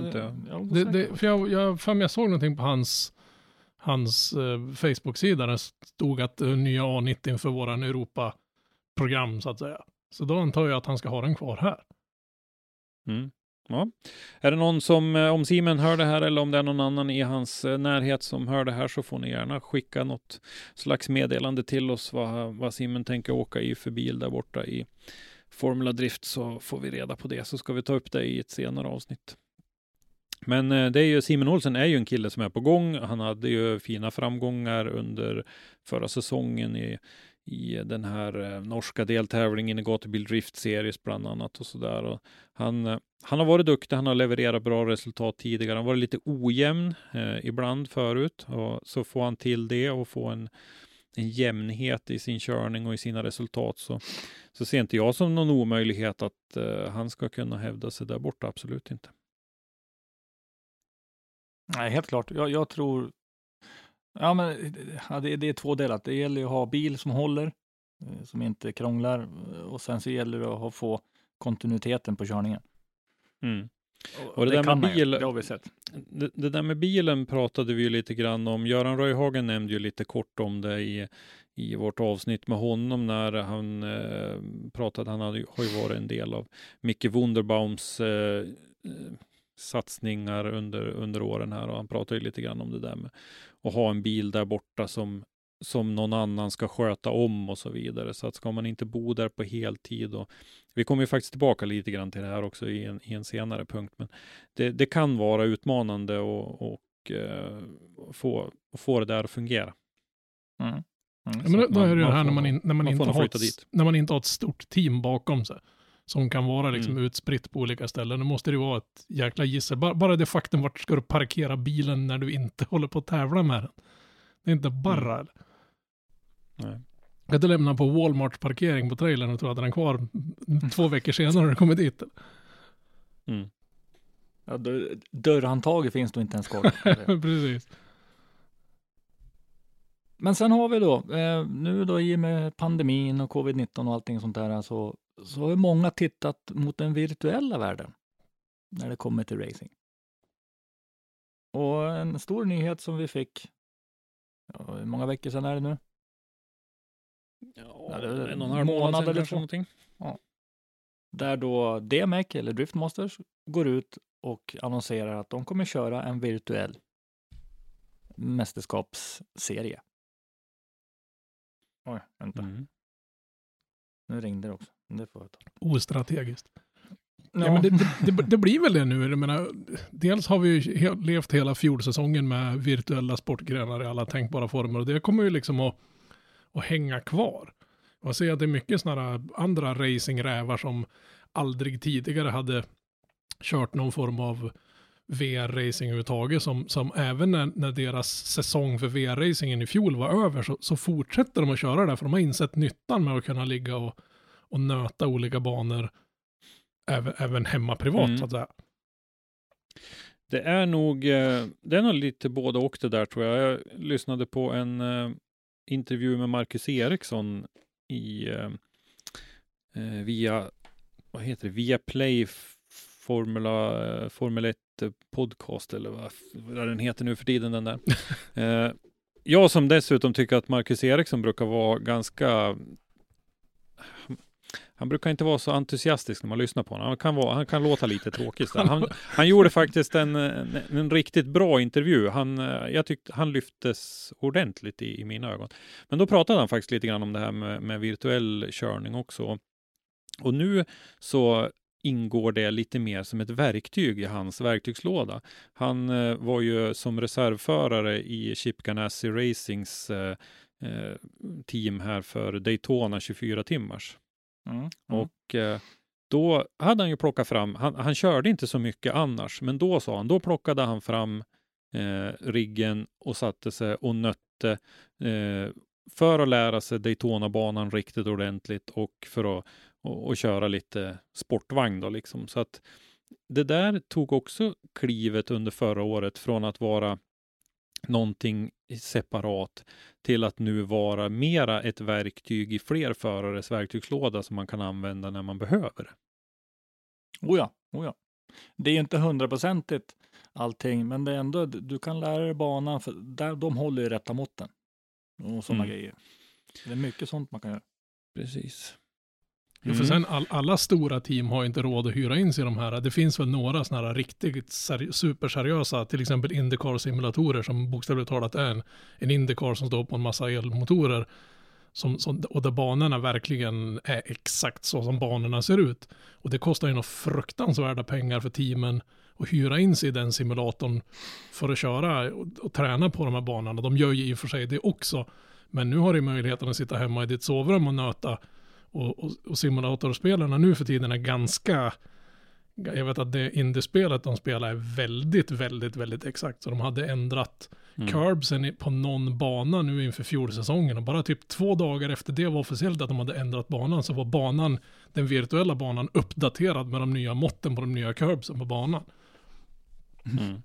jag såg någonting på hans Facebook-sida där det stod att nya A90 för våran Europa-program så att säga. Så då antar jag att han ska ha den kvar här. Ja. Är det någon som, om Simon hör det här eller om det är någon annan i hans närhet som hör det här, så får ni gärna skicka något slags meddelande till oss vad Simon tänker åka i för bil där borta i Formula Drift, så får vi reda på det, så ska vi ta upp det i ett senare avsnitt. Men det är ju, Simon Olsen är ju en kille som är på gång. Han hade ju fina framgångar under förra säsongen i den här norska deltävlingen i Gatubil Drift Series bland annat och sådär. Och han har varit duktig, han har levererat bra resultat tidigare. Han har varit lite ojämn ibland förut, och så får han till det och få en jämnhet i sin körning och i sina resultat, så ser inte jag som någon omöjlighet att han ska kunna hävda sig där borta, absolut inte. Nej, helt klart. Jag tror det är tvådelat. Det gäller ju att ha bil som håller, som inte krånglar, och sen så gäller det att få kontinuiteten på körningen. Och det där med bil, det har vi sett. Det där med bilen pratade vi ju lite grann om. Göran Röjhagen nämnde ju lite kort om det i vårt avsnitt med honom när han pratade. Han har ju varit en del av Micke Wunderbaums satsningar under åren här, och han pratar ju lite grann om det där med att ha en bil där borta som någon annan ska sköta om och så vidare. Så att ska man inte bo där på heltid, och vi kommer ju faktiskt tillbaka lite grann till det här också i en senare punkt, men det kan vara utmanande och få det där att fungera. Men då är det ju här när man inte har ett stort team bakom sig som kan vara liksom utspritt på olika ställen. Då måste det vara ett jäkla gissel. Bara det faktum, vart ska du parkera bilen när du inte håller på att tävla med den? Det är inte bara. Nej. Jag hade lämnat på Walmarts parkering på trailern och tror att den är kvar 2 veckor senare när du kommer dit. Ja, dörrhandtaget finns då inte ens kvar. Precis. Men sen har vi då, nu då i och med pandemin och covid-19 och allting sånt där, så har många tittat mot den virtuella världen när det kommer till racing. Och en stor nyhet som vi fick, hur många veckor sedan är det nu? Ja, det är en månad eller så. Någonting. Ja. Där då DMEC eller Driftmasters går ut och annonserar att de kommer köra en virtuell mästerskapsserie. Oj, vänta. Nu ringde det också. Det får jag ta. Ostrategiskt. Ja, men det blir väl det nu. Jag menar, dels har vi ju levt hela fjolsäsongen med virtuella sportgrenar i alla tänkbara former, och det kommer ju liksom att hänga kvar. Och se att det är mycket sådana andra racingrävar som aldrig tidigare hade kört någon form av VR-racing överhuvudtaget, som även när deras säsong för VR-racingen i fjol var över, så fortsätter de att köra där, för de har insett nyttan med att kunna ligga och nöta olika banor även hemma privat så att säga. Det är nog lite både och det där, tror jag. Jag lyssnade på en intervju med Marcus Eriksson via Play Formel 1 podcast, eller vad den heter nu för tiden, den där. Jag som dessutom tycker att Marcus Eriksson brukar vara ganska... Han brukar inte vara så entusiastisk när man lyssnar på honom. Han kan låta lite tråkig. Han gjorde faktiskt en riktigt bra intervju. Jag tyckte han lyftes ordentligt i mina ögon. Men då pratade han faktiskt lite grann om det här med virtuell körning också. Och nu så ingår det lite mer som ett verktyg i hans verktygslåda. Han var ju som reservförare i Chip Ganassi Racings team här för Daytona 24 timmars. Och då hade han ju plockat fram, han körde inte så mycket annars, men då sa han, då plockade han fram riggen och satte sig och nötte för att lära sig Daytona-banan riktigt ordentligt och för att köra lite sportvagn då liksom. Så att det där tog också klivet under förra året från att vara någonting separat till att nu vara mera ett verktyg i fler förares verktygslåda som man kan använda när man behöver det. Oh ja. Det är ju inte 100% allting, men det är ändå, du kan lära dig banan, för där, de håller ju rätta måtten och sådana grejer. Det är mycket sånt man kan göra. Precis. Ja, för sen alla stora team har inte råd att hyra in sig i de här. Det finns väl några sådana här riktigt superseriösa, till exempel Indycar-simulatorer som bokstavligt talat är en Indycar som står på en massa elmotorer. Och där banorna verkligen är exakt så som banorna ser ut. Och det kostar ju några fruktansvärda pengar för teamen att hyra in sig i den simulatorn för att köra och träna på de här banorna. De gör ju i och för sig det också. Men nu har du möjligheten att sitta hemma i ditt sovrum och nöta. Och simulatorspelarna nu för tiden är ganska... Jag vet att det indiespelet de spelar är väldigt, väldigt, väldigt exakt. Så de hade ändrat curbsen på någon bana nu inför fjolsäsongen. Och bara typ 2 dagar efter det var officiellt att de hade ändrat banan, så var den virtuella banan uppdaterad med de nya måtten på de nya curbsen på banan. Mm.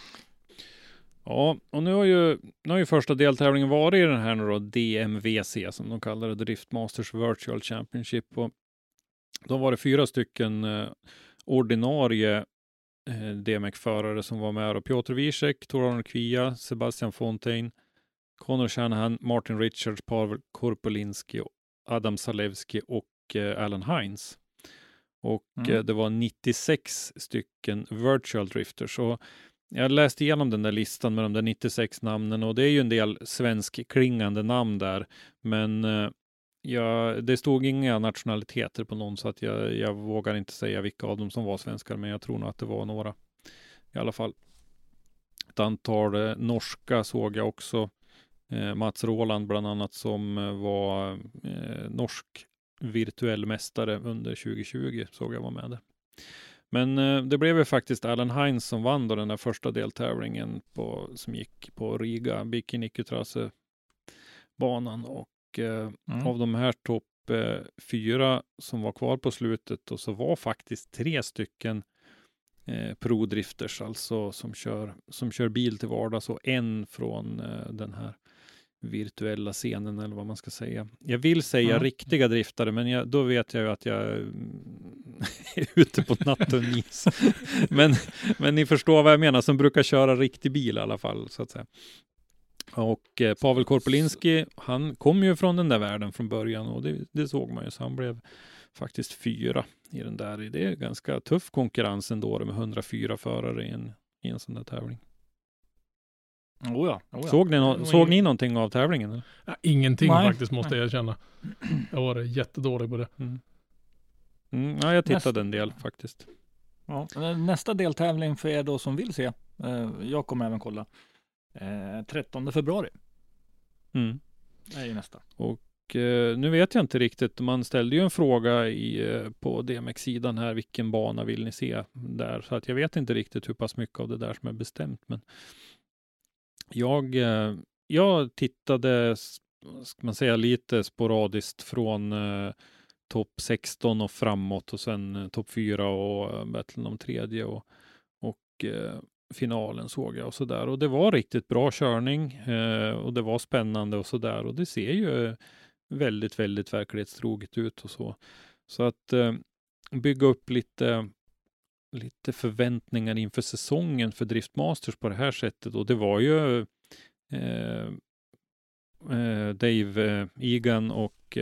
Ja, och nu har ju första deltävlingen varit i den här nu då, DMVC som de kallar det, Drift Masters Virtual Championship. Och då var det 4 stycken ordinarie DMX-förare som var med, och Piotr Wiesek, Tor Kvia, Sebastian Fontaine, Connor Shanahan, Martin Richards, Pavel Korpolinski, Adam Zalewski och Alan Hines. Och det var 96 stycken virtual drifters. Och jag läste igenom den där listan med de där 96 namnen, och det är ju en del svenskklingande namn där, men det stod inga nationaliteter på någon, så att jag vågar inte säga vilka av dem som var svenskar, men jag tror nog att det var några i alla fall. Ett antal norska såg jag också, Mats Roland bland annat, som var norsk virtuell mästare under 2020 såg jag var med det. Men det blev ju faktiskt Alan Hines som vann då den där första deltävlingen som gick på Riga Bikinitrasse-banan, och av de här topp 4 som var kvar på slutet, och så var faktiskt 3 stycken prodrifters, alltså som kör bil till vardags, och en från den här virtuella scenen, eller vad man ska säga. Jag vill säga riktiga driftare, men då vet jag ju att jag är ute på natten is. men ni förstår vad jag menar, som brukar köra riktig bil i alla fall, så att säga. Och Pavel Korpolinski, han kom ju från den där världen från början, och det såg man ju, så han blev faktiskt 4 i den där. Det är ganska tuff konkurrens ändå med 104 förare i en sån där tävling. Oh ja. Såg ni någonting av tävlingen? Eller? Ja, ingenting faktiskt, måste jag erkänna. Jag var jättedålig på det. Ja, jag tittade en del faktiskt. Ja, nästa deltävling för er då som vill se, jag kommer även kolla, 13 februari. Det är ju nästa. Och nu vet jag inte riktigt, man ställde ju en fråga på DMX-sidan här, vilken bana vill ni se där? Så att jag vet inte riktigt hur pass mycket av det där som är bestämt, men jag tittade, ska man säga, lite sporadiskt från topp 16 och framåt, och sen topp 4 och battlen om tredje och finalen såg jag och sådär. Och det var riktigt bra körning och det var spännande och sådär. Och det ser ju väldigt, väldigt verklighetstroget ut och så. Så att bygga upp lite förväntningar inför säsongen för Drift Masters på det här sättet. Och det var ju Dave Egan och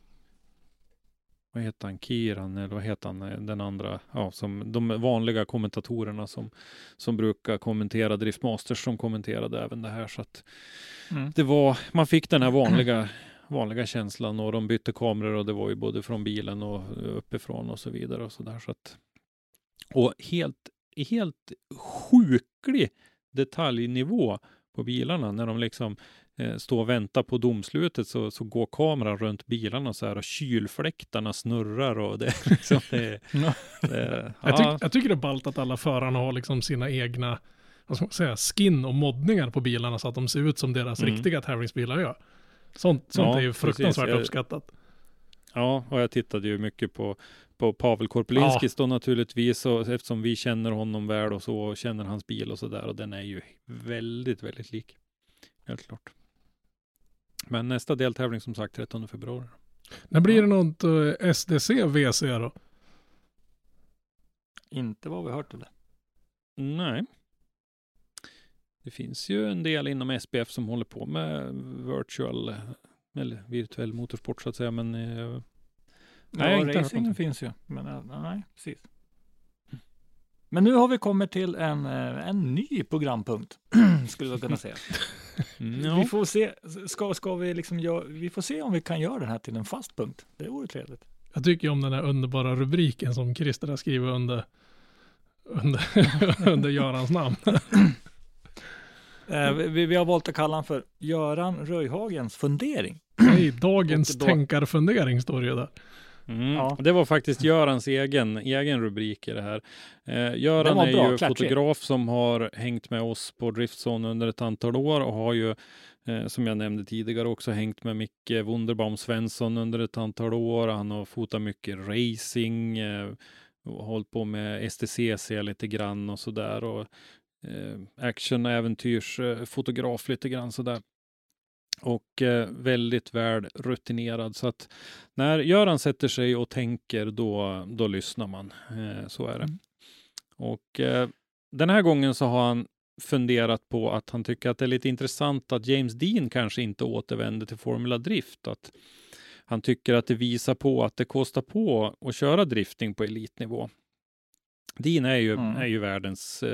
vad heter han? Kieran, eller vad heter han? Den andra, som de vanliga kommentatorerna som brukar kommentera Drift Masters, som kommenterade även det här. Så att man fick den här vanliga känslan, och de bytte kameror, och det var ju både från bilen och uppifrån och så vidare och så där. Så att, och helt sjuklig detaljnivå på bilarna, när de liksom står och väntar på domslutet, så går kameran runt bilarna så här, och kylfläktarna snurrar, och det liksom jag tycker det är ballt att alla förarna har liksom sina egna, vad ska man säga, skin och moddningar på bilarna, så att de ser ut som deras riktiga tävlingsbilar gör. Sånt är ju fruktansvärt uppskattat. Ja, och jag tittade ju mycket på Pavel Korpelinskis då naturligtvis, och eftersom vi känner honom väl och så, och känner hans bil och så där, och den är ju väldigt, väldigt lik. Helt klart. Men nästa deltävling som sagt 13 februari. När blir det något SDC VC då? Inte vad vi hört eller? Nej. Det finns ju en del inom SPF som håller på med virtuell motorsport så att säga, men nej, racingen finns ju. Men nej, precis. Men nu har vi kommit till en ny programpunkt skulle jag kunna säga. Vi får se, ska vi liksom vi får se om vi kan göra den här till en fast punkt. Det vore trevligt. Jag tycker om den här underbara rubriken som Christer har skrivit under Görans namn. Vi har valt att kalla han för Göran Röjhagens fundering. Nej, dagens tänkarfundering står det ju där. Ja. Det var faktiskt Görans egen rubrik i det här. Göran är ju fotograf som har hängt med oss på Driftzone under ett antal år och har ju, som jag nämnde tidigare, också hängt med Micke Wunderbaum Svensson under ett antal år. Han har fotat mycket racing och hållit på med STCC lite grann och sådär, och action-äventyrsfotograf lite grann sådär. Och väldigt väl rutinerad, så att när Göran sätter sig och tänker då lyssnar man. Så är det. Och den här gången så har han funderat på att han tycker att det är lite intressant att James Dean kanske inte återvänder till Formula Drift. Att han tycker att det visar på att det kostar på att köra drifting på elitnivå. Dean är ju världens...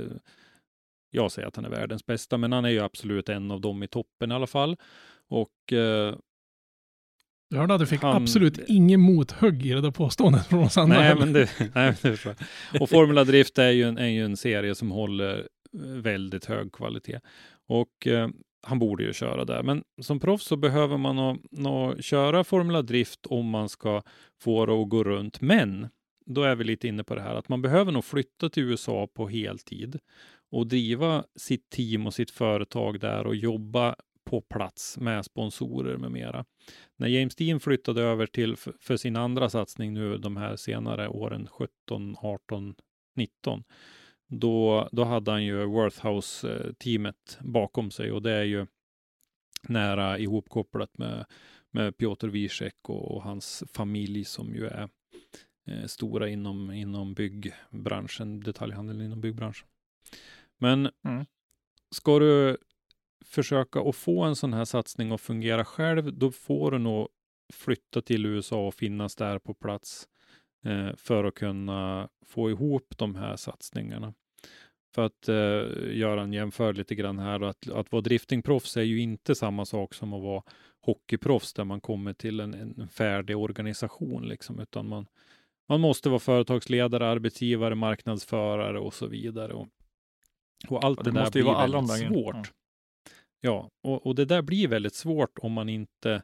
jag säger att han är världens bästa, men han är ju absolut en av dem i toppen i alla fall. Och jag hörde att du fick absolut ingen mothugg i det där påståendet från oss andra. Nej, men det är så. Och Formula Drift är ju en serie som håller väldigt hög kvalitet. Och han borde ju köra där. Men som proffs så behöver man nog köra Formula Drift om man ska få det att gå runt. Men då är vi lite inne på det här att man behöver nog flytta till USA på heltid och driva sitt team och sitt företag där och jobba på plats med sponsorer med mera. När James Dean flyttade över till för sin andra satsning nu de här senare åren 17, 18, 19, då hade han ju Worthhouse-teamet bakom sig, och det är ju nära ihopkopplat med Piotr Wiesek och hans familj som ju är stora inom byggbranschen, detaljhandeln inom byggbranschen. Men ska du försöka att få en sån här satsning att fungera själv, då får du nog flytta till USA och finnas där på plats för att kunna få ihop de här satsningarna. För att göra en jämför lite grann här, att vara driftingproffs är ju inte samma sak som att vara hockeyproffs där man kommer till en färdig organisation liksom, utan man måste vara företagsledare, arbetsgivare, marknadsförare och så vidare. Och allt det där blir väldigt svårt. Ja, och det där blir väldigt svårt om man inte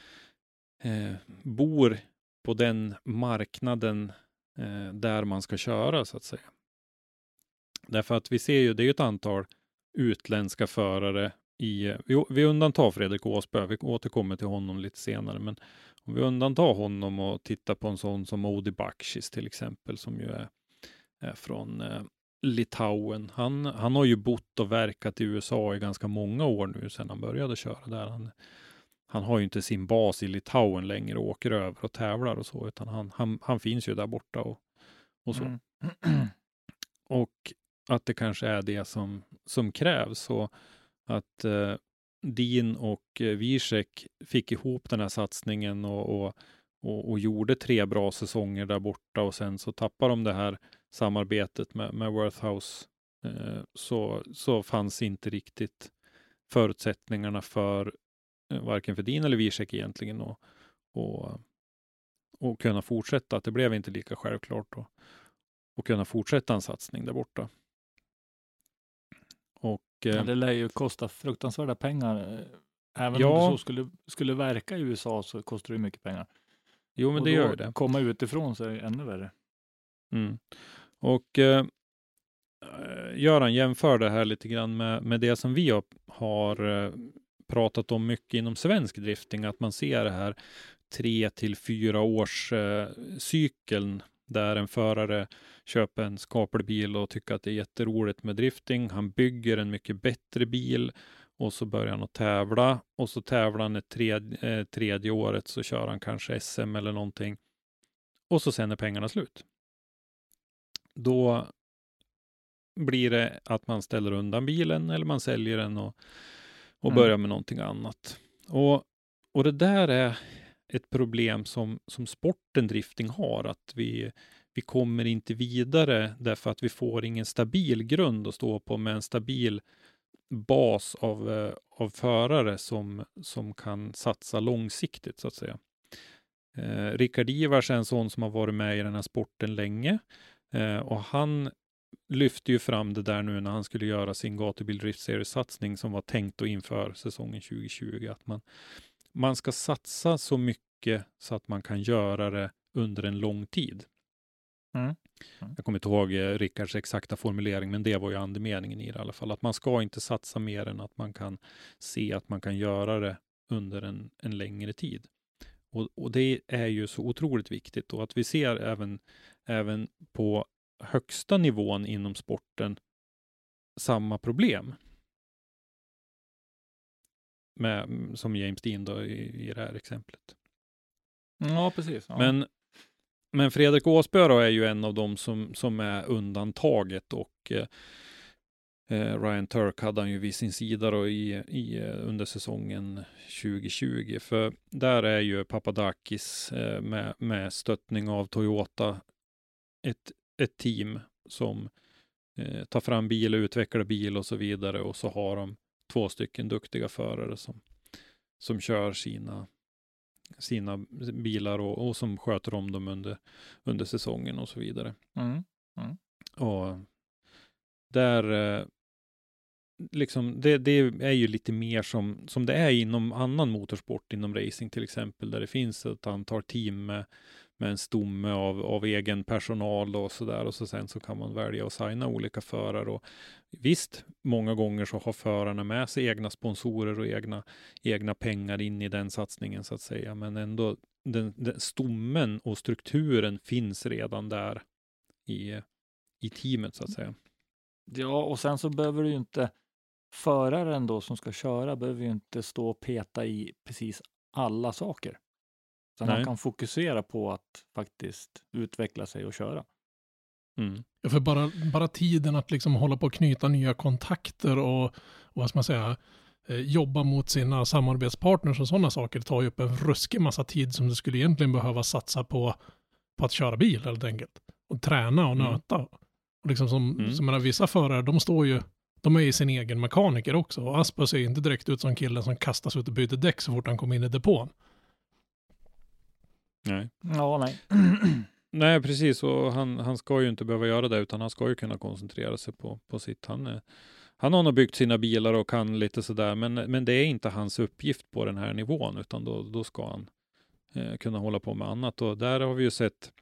bor på den marknaden där man ska köra så att säga. Därför att vi ser ju, det är ju ett antal utländska förare vi undantar Fredrik Åsberg, vi återkommer till honom lite senare, men om vi undantar honom och tittar på en sån som Odi Bakshis till exempel, som ju är från Litauen. Han har ju bott och verkat i USA i ganska många år nu sedan han började köra där. Han har ju inte sin bas i Litauen längre och åker över och tävlar och så, utan han finns ju där borta och så. Och att det kanske är det som krävs, så att Dean och Wiesek fick ihop den här satsningen och gjorde 3 bra säsonger där borta, och sen så tappar de det här samarbetet med Worthhouse, så fanns inte riktigt förutsättningarna för varken för Dean eller Wiesek egentligen och kunna fortsätta. Att det blev inte lika självklart och kunna fortsätta en satsning där borta. Och det lär ju kosta fruktansvärda pengar. Även om det så skulle verka i USA så kostar det mycket pengar. Jo, men och det gör det. Komma utifrån så är det ännu värre. Och Göran jämför det här lite grann med det som vi har pratat om mycket inom svensk drifting, att man ser det här 3 till 4 års cykeln där en förare köper en skaplig bil och tycker att det är jätteroligt med drifting. Han bygger en mycket bättre bil och så börjar han att tävla och så tävlar han tredje året, så kör han kanske SM eller någonting. Och så sen är pengarna slut. Då blir det att man ställer undan bilen eller man säljer den och börjar med någonting annat. Och det där är ett problem som sporten drifting har, att vi kommer inte vidare därför att vi får ingen stabil grund att stå på, med en stabil bas av förare som kan satsa långsiktigt, så att säga. Rickard Ivars är en sån som har varit med i den här sporten länge, och han lyfte ju fram det där nu när han skulle göra sin gatubil driftseriesatsning som var tänkt att inför säsongen 2020, att man ska satsa så mycket så att man kan göra det under en lång tid. Jag kommer inte ihåg Rickards exakta formulering, men det var ju andemeningen i det i alla fall. Att man ska inte satsa mer än att man kan se att man kan göra det under en längre tid. Och det är ju så otroligt viktigt. Och att vi ser även på högsta nivån inom sporten samma problem. Som James Dean då i det här exemplet. Ja, precis. Ja. Men Fredrik Åsbö då är ju en av dem som är undantaget, och Ryan Turk hade han ju vid sin sida då under säsongen 2020. För där är ju Papadakis med stöttning av Toyota ett team som tar fram bil och utvecklar bil och så vidare, och så har de 2 stycken duktiga förare som kör sina bilar och som sköter om dem under säsongen och så vidare. Och där liksom det är ju lite mer som det är inom annan motorsport, inom racing till exempel, där det finns ett antal team med en stomme av egen personal och så där, och så sen så kan man välja att signa olika förare. Och visst, många gånger så har förarna med sig egna sponsorer och egna pengar in i den satsningen, så att säga, men ändå den stommen och strukturen finns redan där i teamet, så att säga. Ja, och sen så behöver du ju inte föraren då som ska köra behöver ju inte stå och peta i precis alla saker. Så man kan fokusera på att faktiskt utveckla sig och köra. Ja, för bara tiden att liksom hålla på att knyta nya kontakter och vad ska man säga, jobba mot sina samarbetspartners och sådana saker tar ju upp en ruskig massa tid som du skulle egentligen behöva satsa på att köra bil helt enkelt. Och träna och nöta. Och liksom som vissa förare, de är ju sin egen mekaniker också. Och Asper ser inte direkt ut som killen som kastas ut och byter däck så fort han kommer in i depån. Nej. Ja, nej. Nej, precis. Och han ska ju inte behöva göra det, utan han ska ju kunna koncentrera sig på sitt. Han har nog byggt sina bilar och kan lite sådär, men det är inte hans uppgift på den här nivån, utan då ska han kunna hålla på med annat. Och där har vi ju sett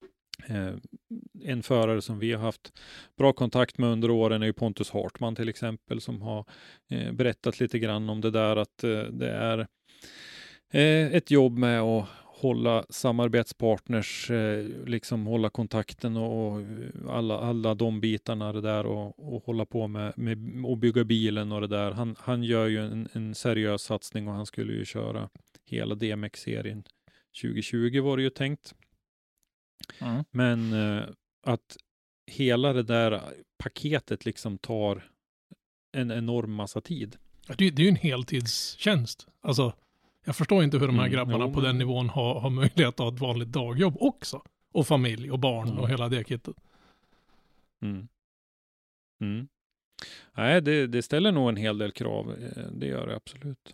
en förare som vi har haft bra kontakt med under åren är ju Pontus Hartman till exempel, som har berättat lite grann om det där, att det är ett jobb med att hålla samarbetspartners, liksom hålla kontakten och alla de bitarna det där, och hålla på med att bygga bilen och det där. Han gör ju en seriös satsning, och han skulle ju köra hela DMX-serien 2020 var det ju tänkt. Men att hela det där paketet liksom tar en enorm massa tid. Det är ju en heltidstjänst. Alltså, jag förstår inte hur de här grabbarna på den nivån har möjlighet att ha ett vanligt dagjobb också. Och familj och barn och hela det kittet. Nej, det ställer nog en hel del krav. Det gör det absolut.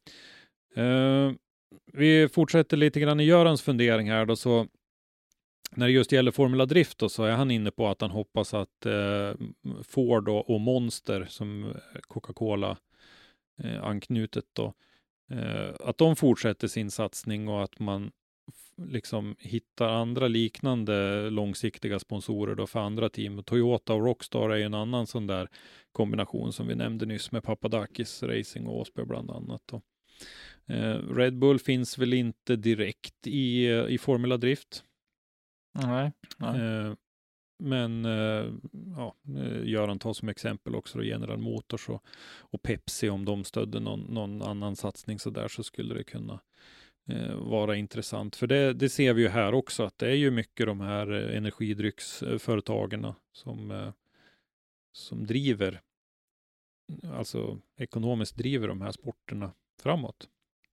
Vi fortsätter lite grann i Görans fundering här då, så när det just gäller Formula Drift då, så är han inne på att han hoppas att Ford och Monster, som Coca-Cola anknutet då, att de fortsätter sin satsning och att man liksom hittar andra liknande långsiktiga sponsorer då för andra team. Toyota och Rockstar är en annan sån där kombination som vi nämnde nyss med Papadakis Racing och Åsberg bland annat då. Red Bull finns väl inte direkt i Formula Drift. Nej. Men Göran tar som exempel också då General Motors och Pepsi, om de stödde någon annan satsning så där, så skulle det kunna vara intressant. För det ser vi ju här också, att det är ju mycket de här energidrycksföretagen som driver, alltså ekonomiskt driver de här sporterna framåt.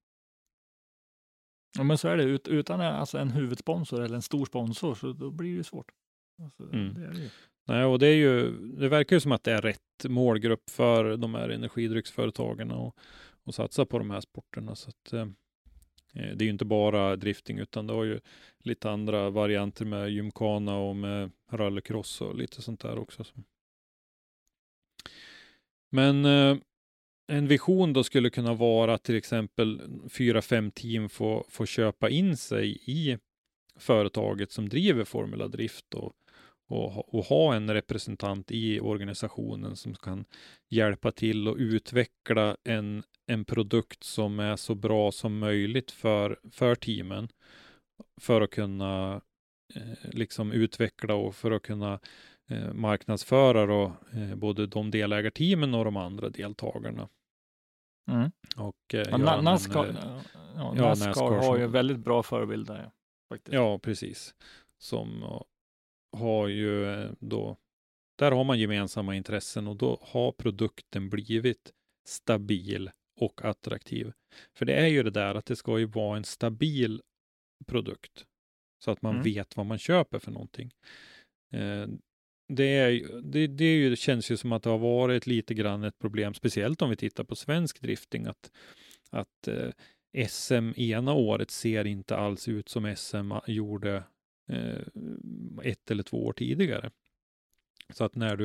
Ja, men så är det. Utan alltså en huvudsponsor eller en stor sponsor, så då blir det ju svårt. Alltså, det är det ju. Nej, och det verkar ju som att det är rätt målgrupp för de här energidrycksföretagen och satsa på de här sporterna. Så att det är ju inte bara drifting, utan det har ju lite andra varianter med gymkhana och med rallycross och lite sånt där också. Men en vision då skulle kunna vara att till exempel 4-5 team får köpa in sig i företaget som driver Formula Drift och ha en representant i organisationen som kan hjälpa till och utveckla en produkt som är så bra som möjligt för teamen, för att kunna liksom utveckla och för att kunna marknadsföra då, både de delägarteamen och de andra deltagarna. Och NASCAR har ju väldigt bra förebilder faktiskt. Ja, precis. Som har ju då, där har man gemensamma intressen, och då har produkten blivit stabil och attraktiv. För det är ju det där att det ska ju vara en stabil produkt så att man vet vad man köper för någonting. Det känns ju som att det har varit lite grann ett problem, speciellt om vi tittar på svensk drifting, att SM ena året ser inte alls ut som SM gjorde 1 eller 2 år tidigare. Så att när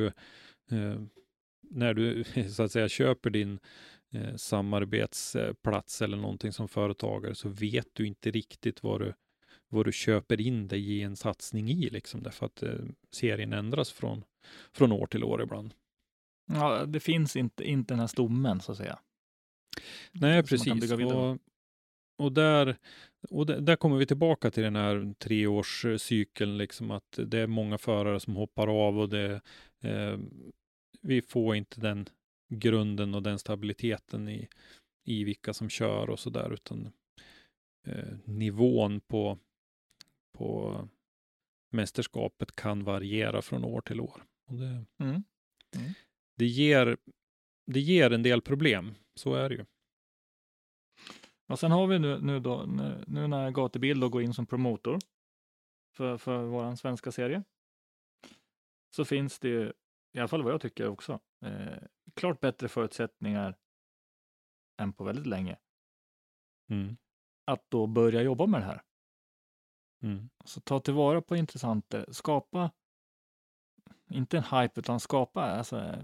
du så att säga köper din samarbetsplats eller någonting som företagare, så vet du inte riktigt vad du köper in dig i en satsning i, liksom, därför att serien ändras från år till år ibland. Ja, det finns inte den här stommen, så att säga. Nej, precis. Och där kommer vi tillbaka till den här 3-årscykeln, liksom, att det är många förare som hoppar av, och vi får inte den grunden och den stabiliteten i vilka som kör och så där, utan nivån på mästerskapet kan variera från år till år. Och det ger en del problem, så är det ju. Och sen har vi nu när Gatubil då går in som promotor för våran svenska serie, så finns det ju, i alla fall vad jag tycker också, klart bättre förutsättningar än på väldigt länge att då börja jobba med det här. Så ta tillvara på intressanta, skapa inte en hype, utan skapa alltså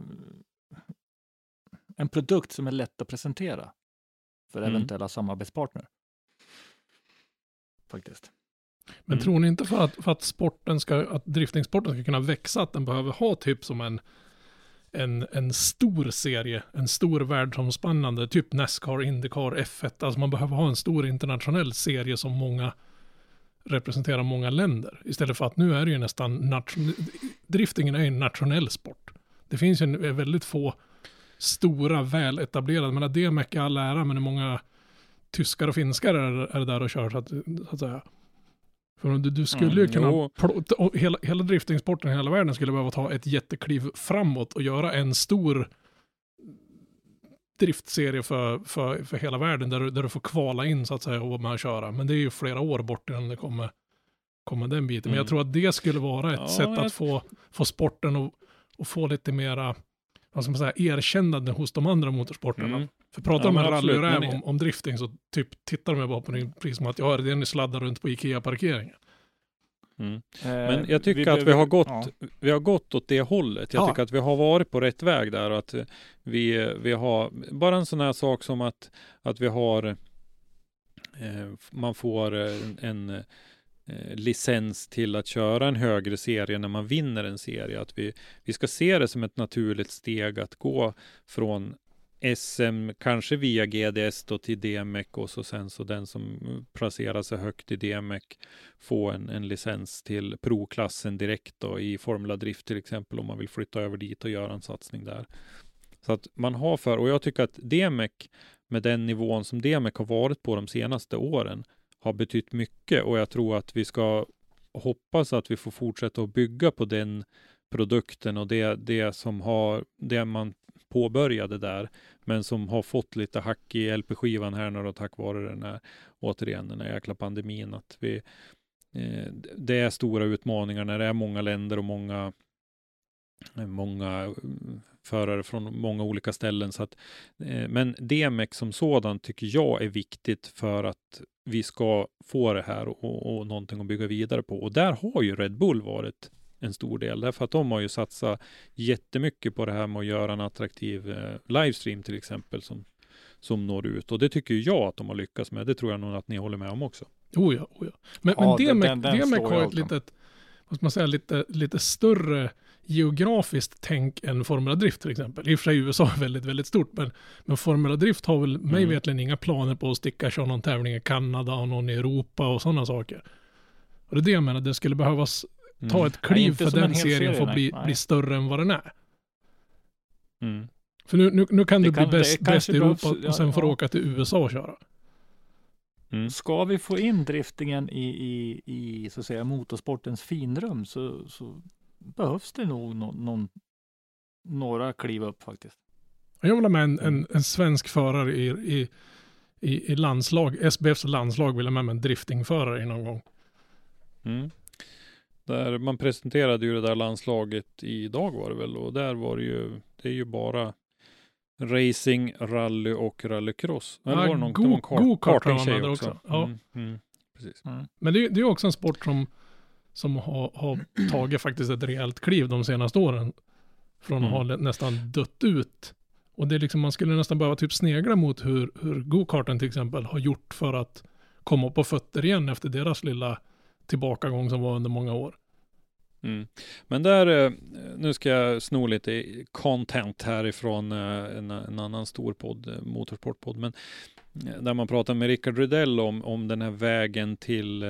en produkt som är lätt att presentera för eventuella samarbetspartner. Faktiskt. Men tror ni inte för att driftingsporten ska kunna växa, att den behöver ha typ som en stor serie, en stor världsomspännande, typ NASCAR, IndyCar, F1, alltså man behöver ha en stor internationell serie som representerar många länder, istället för att nu är det ju nästan driftingen är en nationell sport. Det finns ju väldigt få stora, väletablerade, men det är mycket all ära, men det är många tyskar och finskar är där och kör, så att säga. För du skulle ju kunna hela driftingsporten i hela världen skulle behöva ta ett jättekliv framåt och göra en stor driftserie för hela världen där du får kvala in, så att säga, och vara med och köra. Men det är ju flera år bort innan det kommer den biten. Men jag tror att det skulle vara ett sätt att få sporten och få lite mera, vad ska man säga, erkännande hos de andra motorsporterna. För pratar de med rally och räv om drifting, så typ tittar de bara på din pris som att det är ni sladdar runt på Ikea-parkeringen. Men jag tycker att vi har gått åt det hållet. Jag tycker att vi har varit på rätt väg där, och att vi har bara en sån här sak som att vi har man får en licens till att köra en högre serie när man vinner en serie. Att vi ska se det som ett naturligt steg att gå från SM, kanske via GDS då till DMEC, och så sen så den som placerar sig högt i DMEC får en licens till pro-klassen direkt då i Formula Drift till exempel, om man vill flytta över dit och göra en satsning där. Så att man har och jag tycker att DMEC med den nivån som DMEC har varit på de senaste åren har betytt mycket, och jag tror att vi ska hoppas att vi får fortsätta att bygga på den produkten och det man påbörjade där, men som har fått lite hack i LP-skivan här nu då, tack vare den här jäkla pandemin, att det är stora utmaningar när det är många länder och många förare från många olika ställen. Så att, men DMEC som sådan tycker jag är viktigt för att vi ska få det här och någonting att bygga vidare på. Och där har ju Red Bull varit en stor del. Därför att de har ju satsat jättemycket på det här med att göra en attraktiv livestream till exempel som når ut. Och det tycker jag att de har lyckats med. Det tror jag nog att ni håller med om också. Oh ja. Men DMEC har ett litet, vad ska man säga, lite större geografiskt tänk än Formula Drift till exempel. I och för sig USA är väldigt, väldigt stort, men Formula Drift har väl mig vetligen inga planer på att köra någon tävling i Kanada och någon i Europa och sådana saker. Och det är det jag menar, det skulle behövas ta ett kliv för den serien får bli större än vad den är. Mm. För nu kan du bli bäst i Europa och sen får du åka till USA och köra. Mm. Ska vi få in driftingen i så att säga motorsportens finrum så behövs det nog några kliv upp faktiskt. Jag vill ha med en svensk förare i landslag, SBFs landslag vill jag med en driftingförare någon gång. Mm. Där man presenterade ju det där landslaget idag var det väl, och där var det är ju bara racing, rally och rallycross. Eller var det någon karting också? Ja. Precis. Mm. Men det är också en sport som har tagit faktiskt ett rejält kliv de senaste åren från att ha nästan dött ut. Och det är liksom, man skulle nästan behöva typ snegla mot hur go-karten till exempel har gjort för att komma på fötter igen efter deras lilla tillbakagång som var under många år. Mm. Men där, nu ska jag sno lite content härifrån en annan stor podd, motorsportpodd, men där man pratar med Rickard Rydell om den här vägen till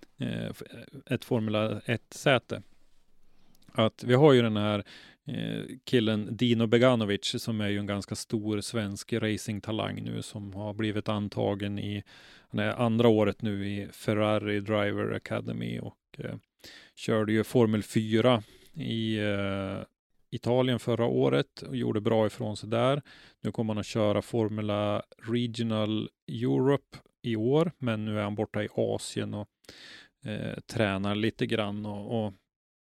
ett Formula 1-säte. Att vi har ju den här killen Dino Beganovic som är ju en ganska stor svensk racingtalang nu, som har blivit antagen han är andra året nu i Ferrari Driver Academy och körde ju Formel 4 i Italien förra året och gjorde bra ifrån sig där. Nu kommer han att köra Formula Regional Europe i år, men nu är han borta i Asien och tränar lite grann och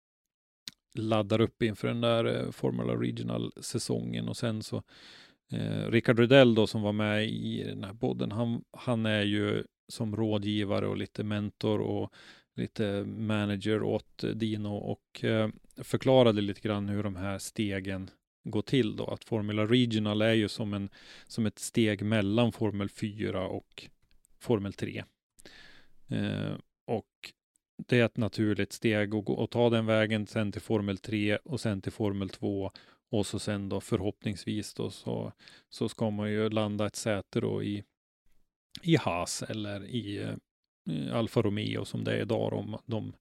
laddar upp inför den där Formula Regional-säsongen. Och sen så Rickard Rydell då, som var med i den här podden, han är ju som rådgivare och lite mentor och lite manager åt Dino och förklarade lite grann hur de här stegen går till då. Att Formula Regional är ju som ett steg mellan Formel 4 och Formel 3. Och det är ett naturligt steg att ta den vägen sen till Formel 3 och sen till Formel 2 och så sen då förhoppningsvis då så ska man ju landa ett säte då i Haas eller i Alfa Romeo som det är idag, de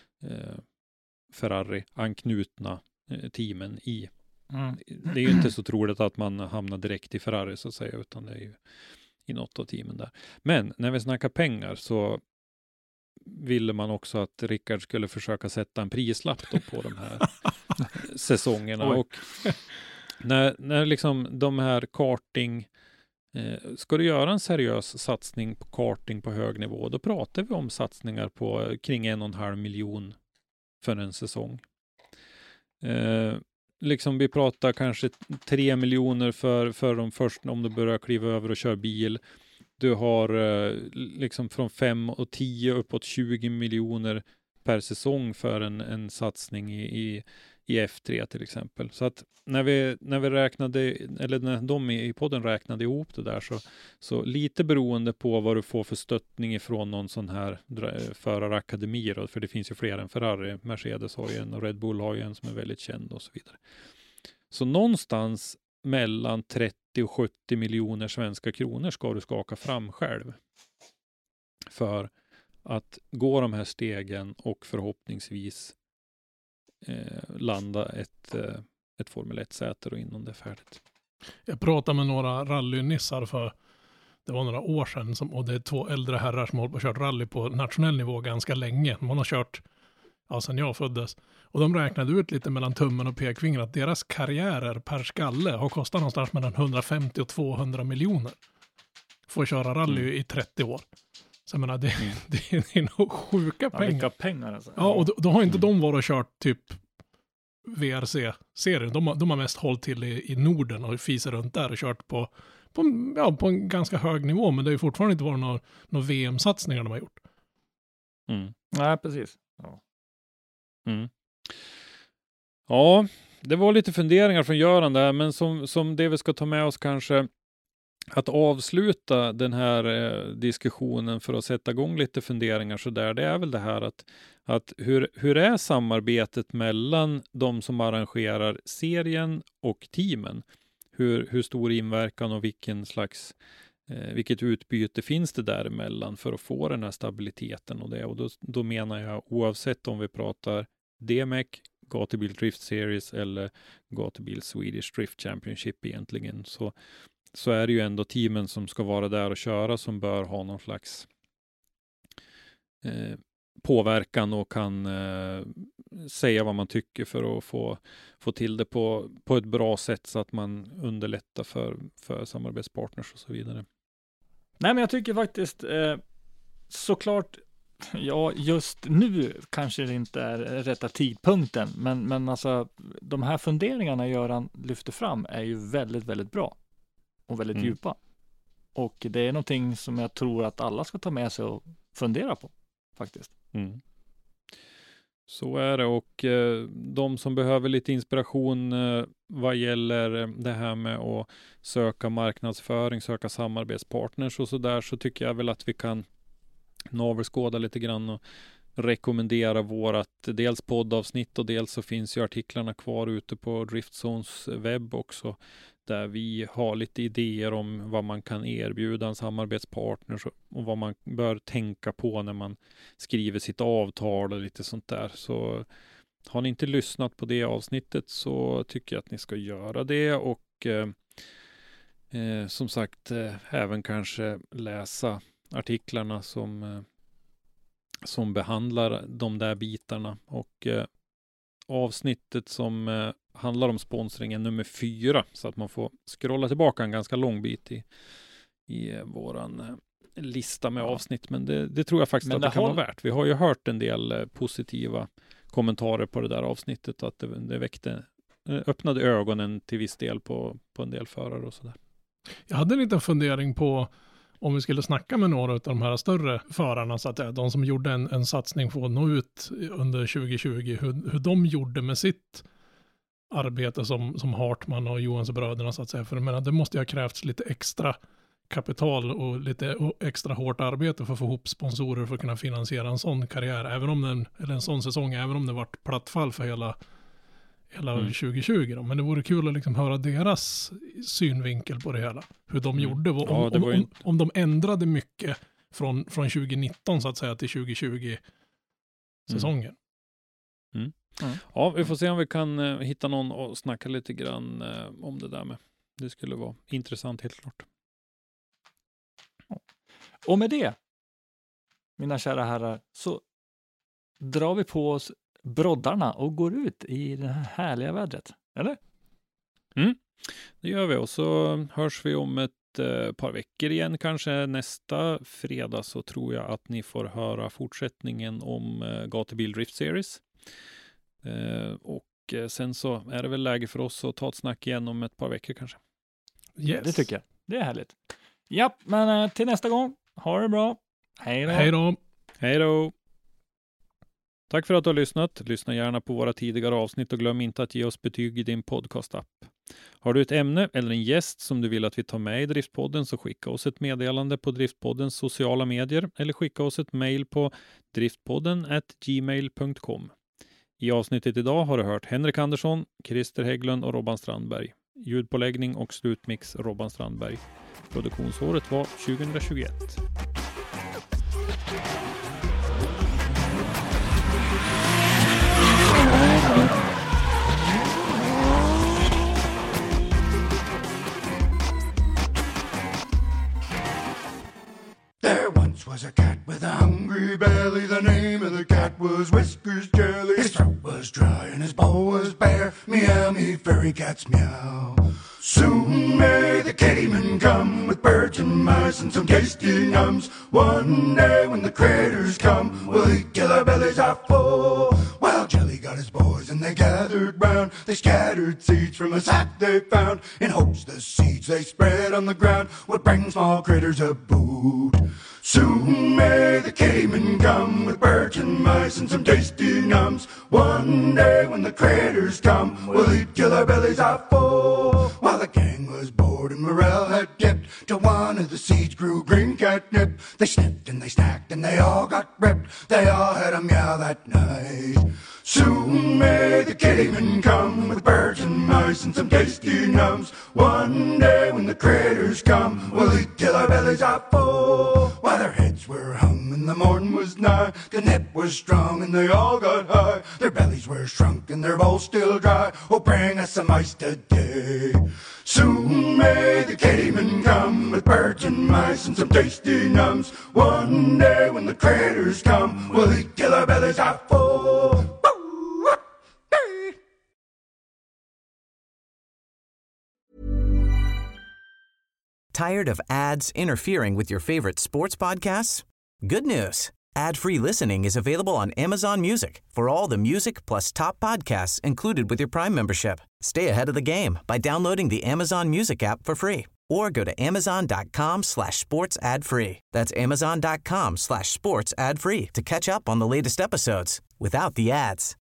Ferrari-anknutna teamen i. Det är ju inte så troligt att man hamnar direkt i Ferrari så att säga, utan det är ju i något av teamen där. Men när vi snackar pengar så ville man också att Rickard skulle försöka sätta en prislapp då på de här säsongerna. Och när liksom de här karting, ska du göra en seriös satsning på karting på hög nivå, då pratar vi om satsningar på kring 1,5 miljon för en säsong. Liksom vi pratar kanske 3 miljoner för de första, om du börjar kliva över och köra bil. Du har liksom från 5 och 10 uppåt 20 miljoner per säsong för en satsning i F3 till exempel. Så att när vi räknade, eller när de i podden räknade ihop det där, så lite beroende på vad du får för stöttning ifrån någon sån här förarakademi då, för det finns ju fler än Ferrari. Mercedes har ju en och Red Bull har ju en som är väldigt känd och så vidare. Så någonstans mellan 30 och 70 miljoner svenska kronor ska du skaka fram själv för att gå de här stegen och förhoppningsvis landa ett Formel 1-säte och innan det är färdigt. Jag pratade med några rallynissar för det var några år sedan och det är 2 äldre herrar som håller på att kört rally på nationell nivå ganska länge. Man har kört sedan jag föddes. Och de räknade ut lite mellan tummen och pekfingret att deras karriärer per skalle har kostat någonstans mellan 150 och 200 miljoner. Får köra rally i 30 år. Så jag menar, det är nog sjuka pengar. Vilka pengar alltså. Ja, och då har inte de varit och kört typ VRC-serien. De har mest hållit till i Norden och fiser runt där och kört på en ganska hög nivå. Men det har ju fortfarande inte varit några VM-satsningar de har gjort. Nej, precis. Ja. Ja, det var lite funderingar från Göran där, men som det vi ska ta med oss kanske att avsluta den här diskussionen för att sätta igång lite funderingar så där, det är väl det här att hur är samarbetet mellan de som arrangerar serien och teamen? Hur stor inverkan och vilket utbyte finns det däremellan för att få den här stabiliteten och det? Och då menar jag oavsett om vi pratar DMEC, Gatubil Drift Series eller Gatubil Swedish Drift Championship egentligen, så är det ju ändå teamen som ska vara där och köra som bör ha någon slags påverkan och kan säga vad man tycker för att få till det på ett bra sätt så att man underlättar för samarbetspartners och så vidare. Nej, men jag tycker faktiskt såklart, ja, just nu kanske det inte är rätta tidpunkten, men alltså de här funderingarna Göran lyfter fram är ju väldigt, väldigt bra och väldigt djupa. Och det är någonting som jag tror att alla ska ta med sig och fundera på faktiskt. Så är det, och de som behöver lite inspiration vad gäller det här med att söka marknadsföring, söka samarbetspartners och så där, så tycker jag väl att vi kan navelskåda lite grann och rekommendera vårat dels poddavsnitt och dels så finns ju artiklarna kvar ute på Driftzones webb också, där vi har lite idéer om vad man kan erbjuda en samarbetspartner och vad man bör tänka på när man skriver sitt avtal och lite sånt där. Så har ni inte lyssnat på det avsnittet så tycker jag att ni ska göra det, och som sagt även kanske läsa artiklarna som behandlar de där bitarna, och avsnittet som handlar om sponsringen nummer 4, så att man får scrolla tillbaka en ganska lång bit i våran lista med avsnitt, men det tror jag faktiskt att det kan vara värt. Vi har ju hört en del positiva kommentarer på det där avsnittet, att det öppnade ögonen till viss del på en del förare och sådär. Jag hade en liten fundering på om vi skulle snacka med några av de här större förarna, så att de som gjorde en satsning för att nå ut under 2020, hur de gjorde med sitt arbete som Hartman och Johansson-bröderna, så att säga. För jag menar, det måste ju ha krävts lite extra kapital och lite extra hårt arbete för att få ihop sponsorer för att kunna finansiera en sån karriär, eller en sån säsong, även om det varit platt fall för hela 2020 då. Men det vore kul att liksom höra deras synvinkel på det hela. Hur de gjorde. Om de ändrade mycket från 2019 så att säga till 2020 säsongen. Ja, vi får se om vi kan hitta någon och snacka lite grann om det där med. Det skulle vara intressant helt klart. Och med det, mina kära herrar, så drar vi på oss broddarna och går ut i det här härliga vädret, eller? Det gör vi, och så hörs vi om ett par veckor igen, kanske nästa fredag, så tror jag att ni får höra fortsättningen om Gatubil Drift Series. Och sen så är det väl läge för oss att ta ett snack igen om ett par veckor kanske. Yes. Det tycker jag. Det är härligt. Ja, men till nästa gång. Ha det bra. Hej då. Hej då. Hej då. Tack för att du har lyssnat. Lyssna gärna på våra tidigare avsnitt och glöm inte att ge oss betyg i din podcastapp. Har du ett ämne eller en gäst som du vill att vi tar med i Driftpodden, så skicka oss ett meddelande på Driftpoddens sociala medier eller skicka oss ett mejl på driftpodden@gmail.com. I avsnittet idag har du hört Henrik Andersson, Christer Hägglund och Robban Strandberg. Ljudpåläggning och slutmix Robban Strandberg. Produktionsåret var 2021. There once was a cat with a hungry belly. The name of the cat was Whiskers Jelly. His throat was dry and his bowl was bare. Meow, me fairy cats meow. Soon may the kittyman come with birds and mice and some tasty nums. One day when the critters come, we'll eat till our bellies are full. Well, Jelly got his boys and they gathered round. They scattered seeds from a sack they found, in hopes the seeds they spread on the ground would bring small critters a boot. Soon may the kittyman come with birds and mice and some tasty nums. One day when the critters come, we'll eat till our bellies are full. While the gang was bored and morale had dipped, till one of the seeds grew green catnip. They sniffed and they snacked and they all got ripped. They all had a meow that night. Soon may the kittyman come with birds and mice and some tasty nums. One day when the critters come, we'll eat till our bellies are full. While their heads were hung and the morn was nigh, the nip was strong and they all got high. Their bellies were shrunk and their bowls still dry. Oh, bring us some ice today. Soon may the kittyman come with birds and mice and some tasty nums. One day when the critters come, we'll eat till our bellies are full. Tired of ads interfering with your favorite sports podcasts? Good news. Ad-free listening is available on Amazon Music for all the music plus top podcasts included with your Prime membership. Stay ahead of the game by downloading the Amazon Music app for free or go to amazon.com/sports ad free. That's amazon.com/sports ad free to catch up on the latest episodes without the ads.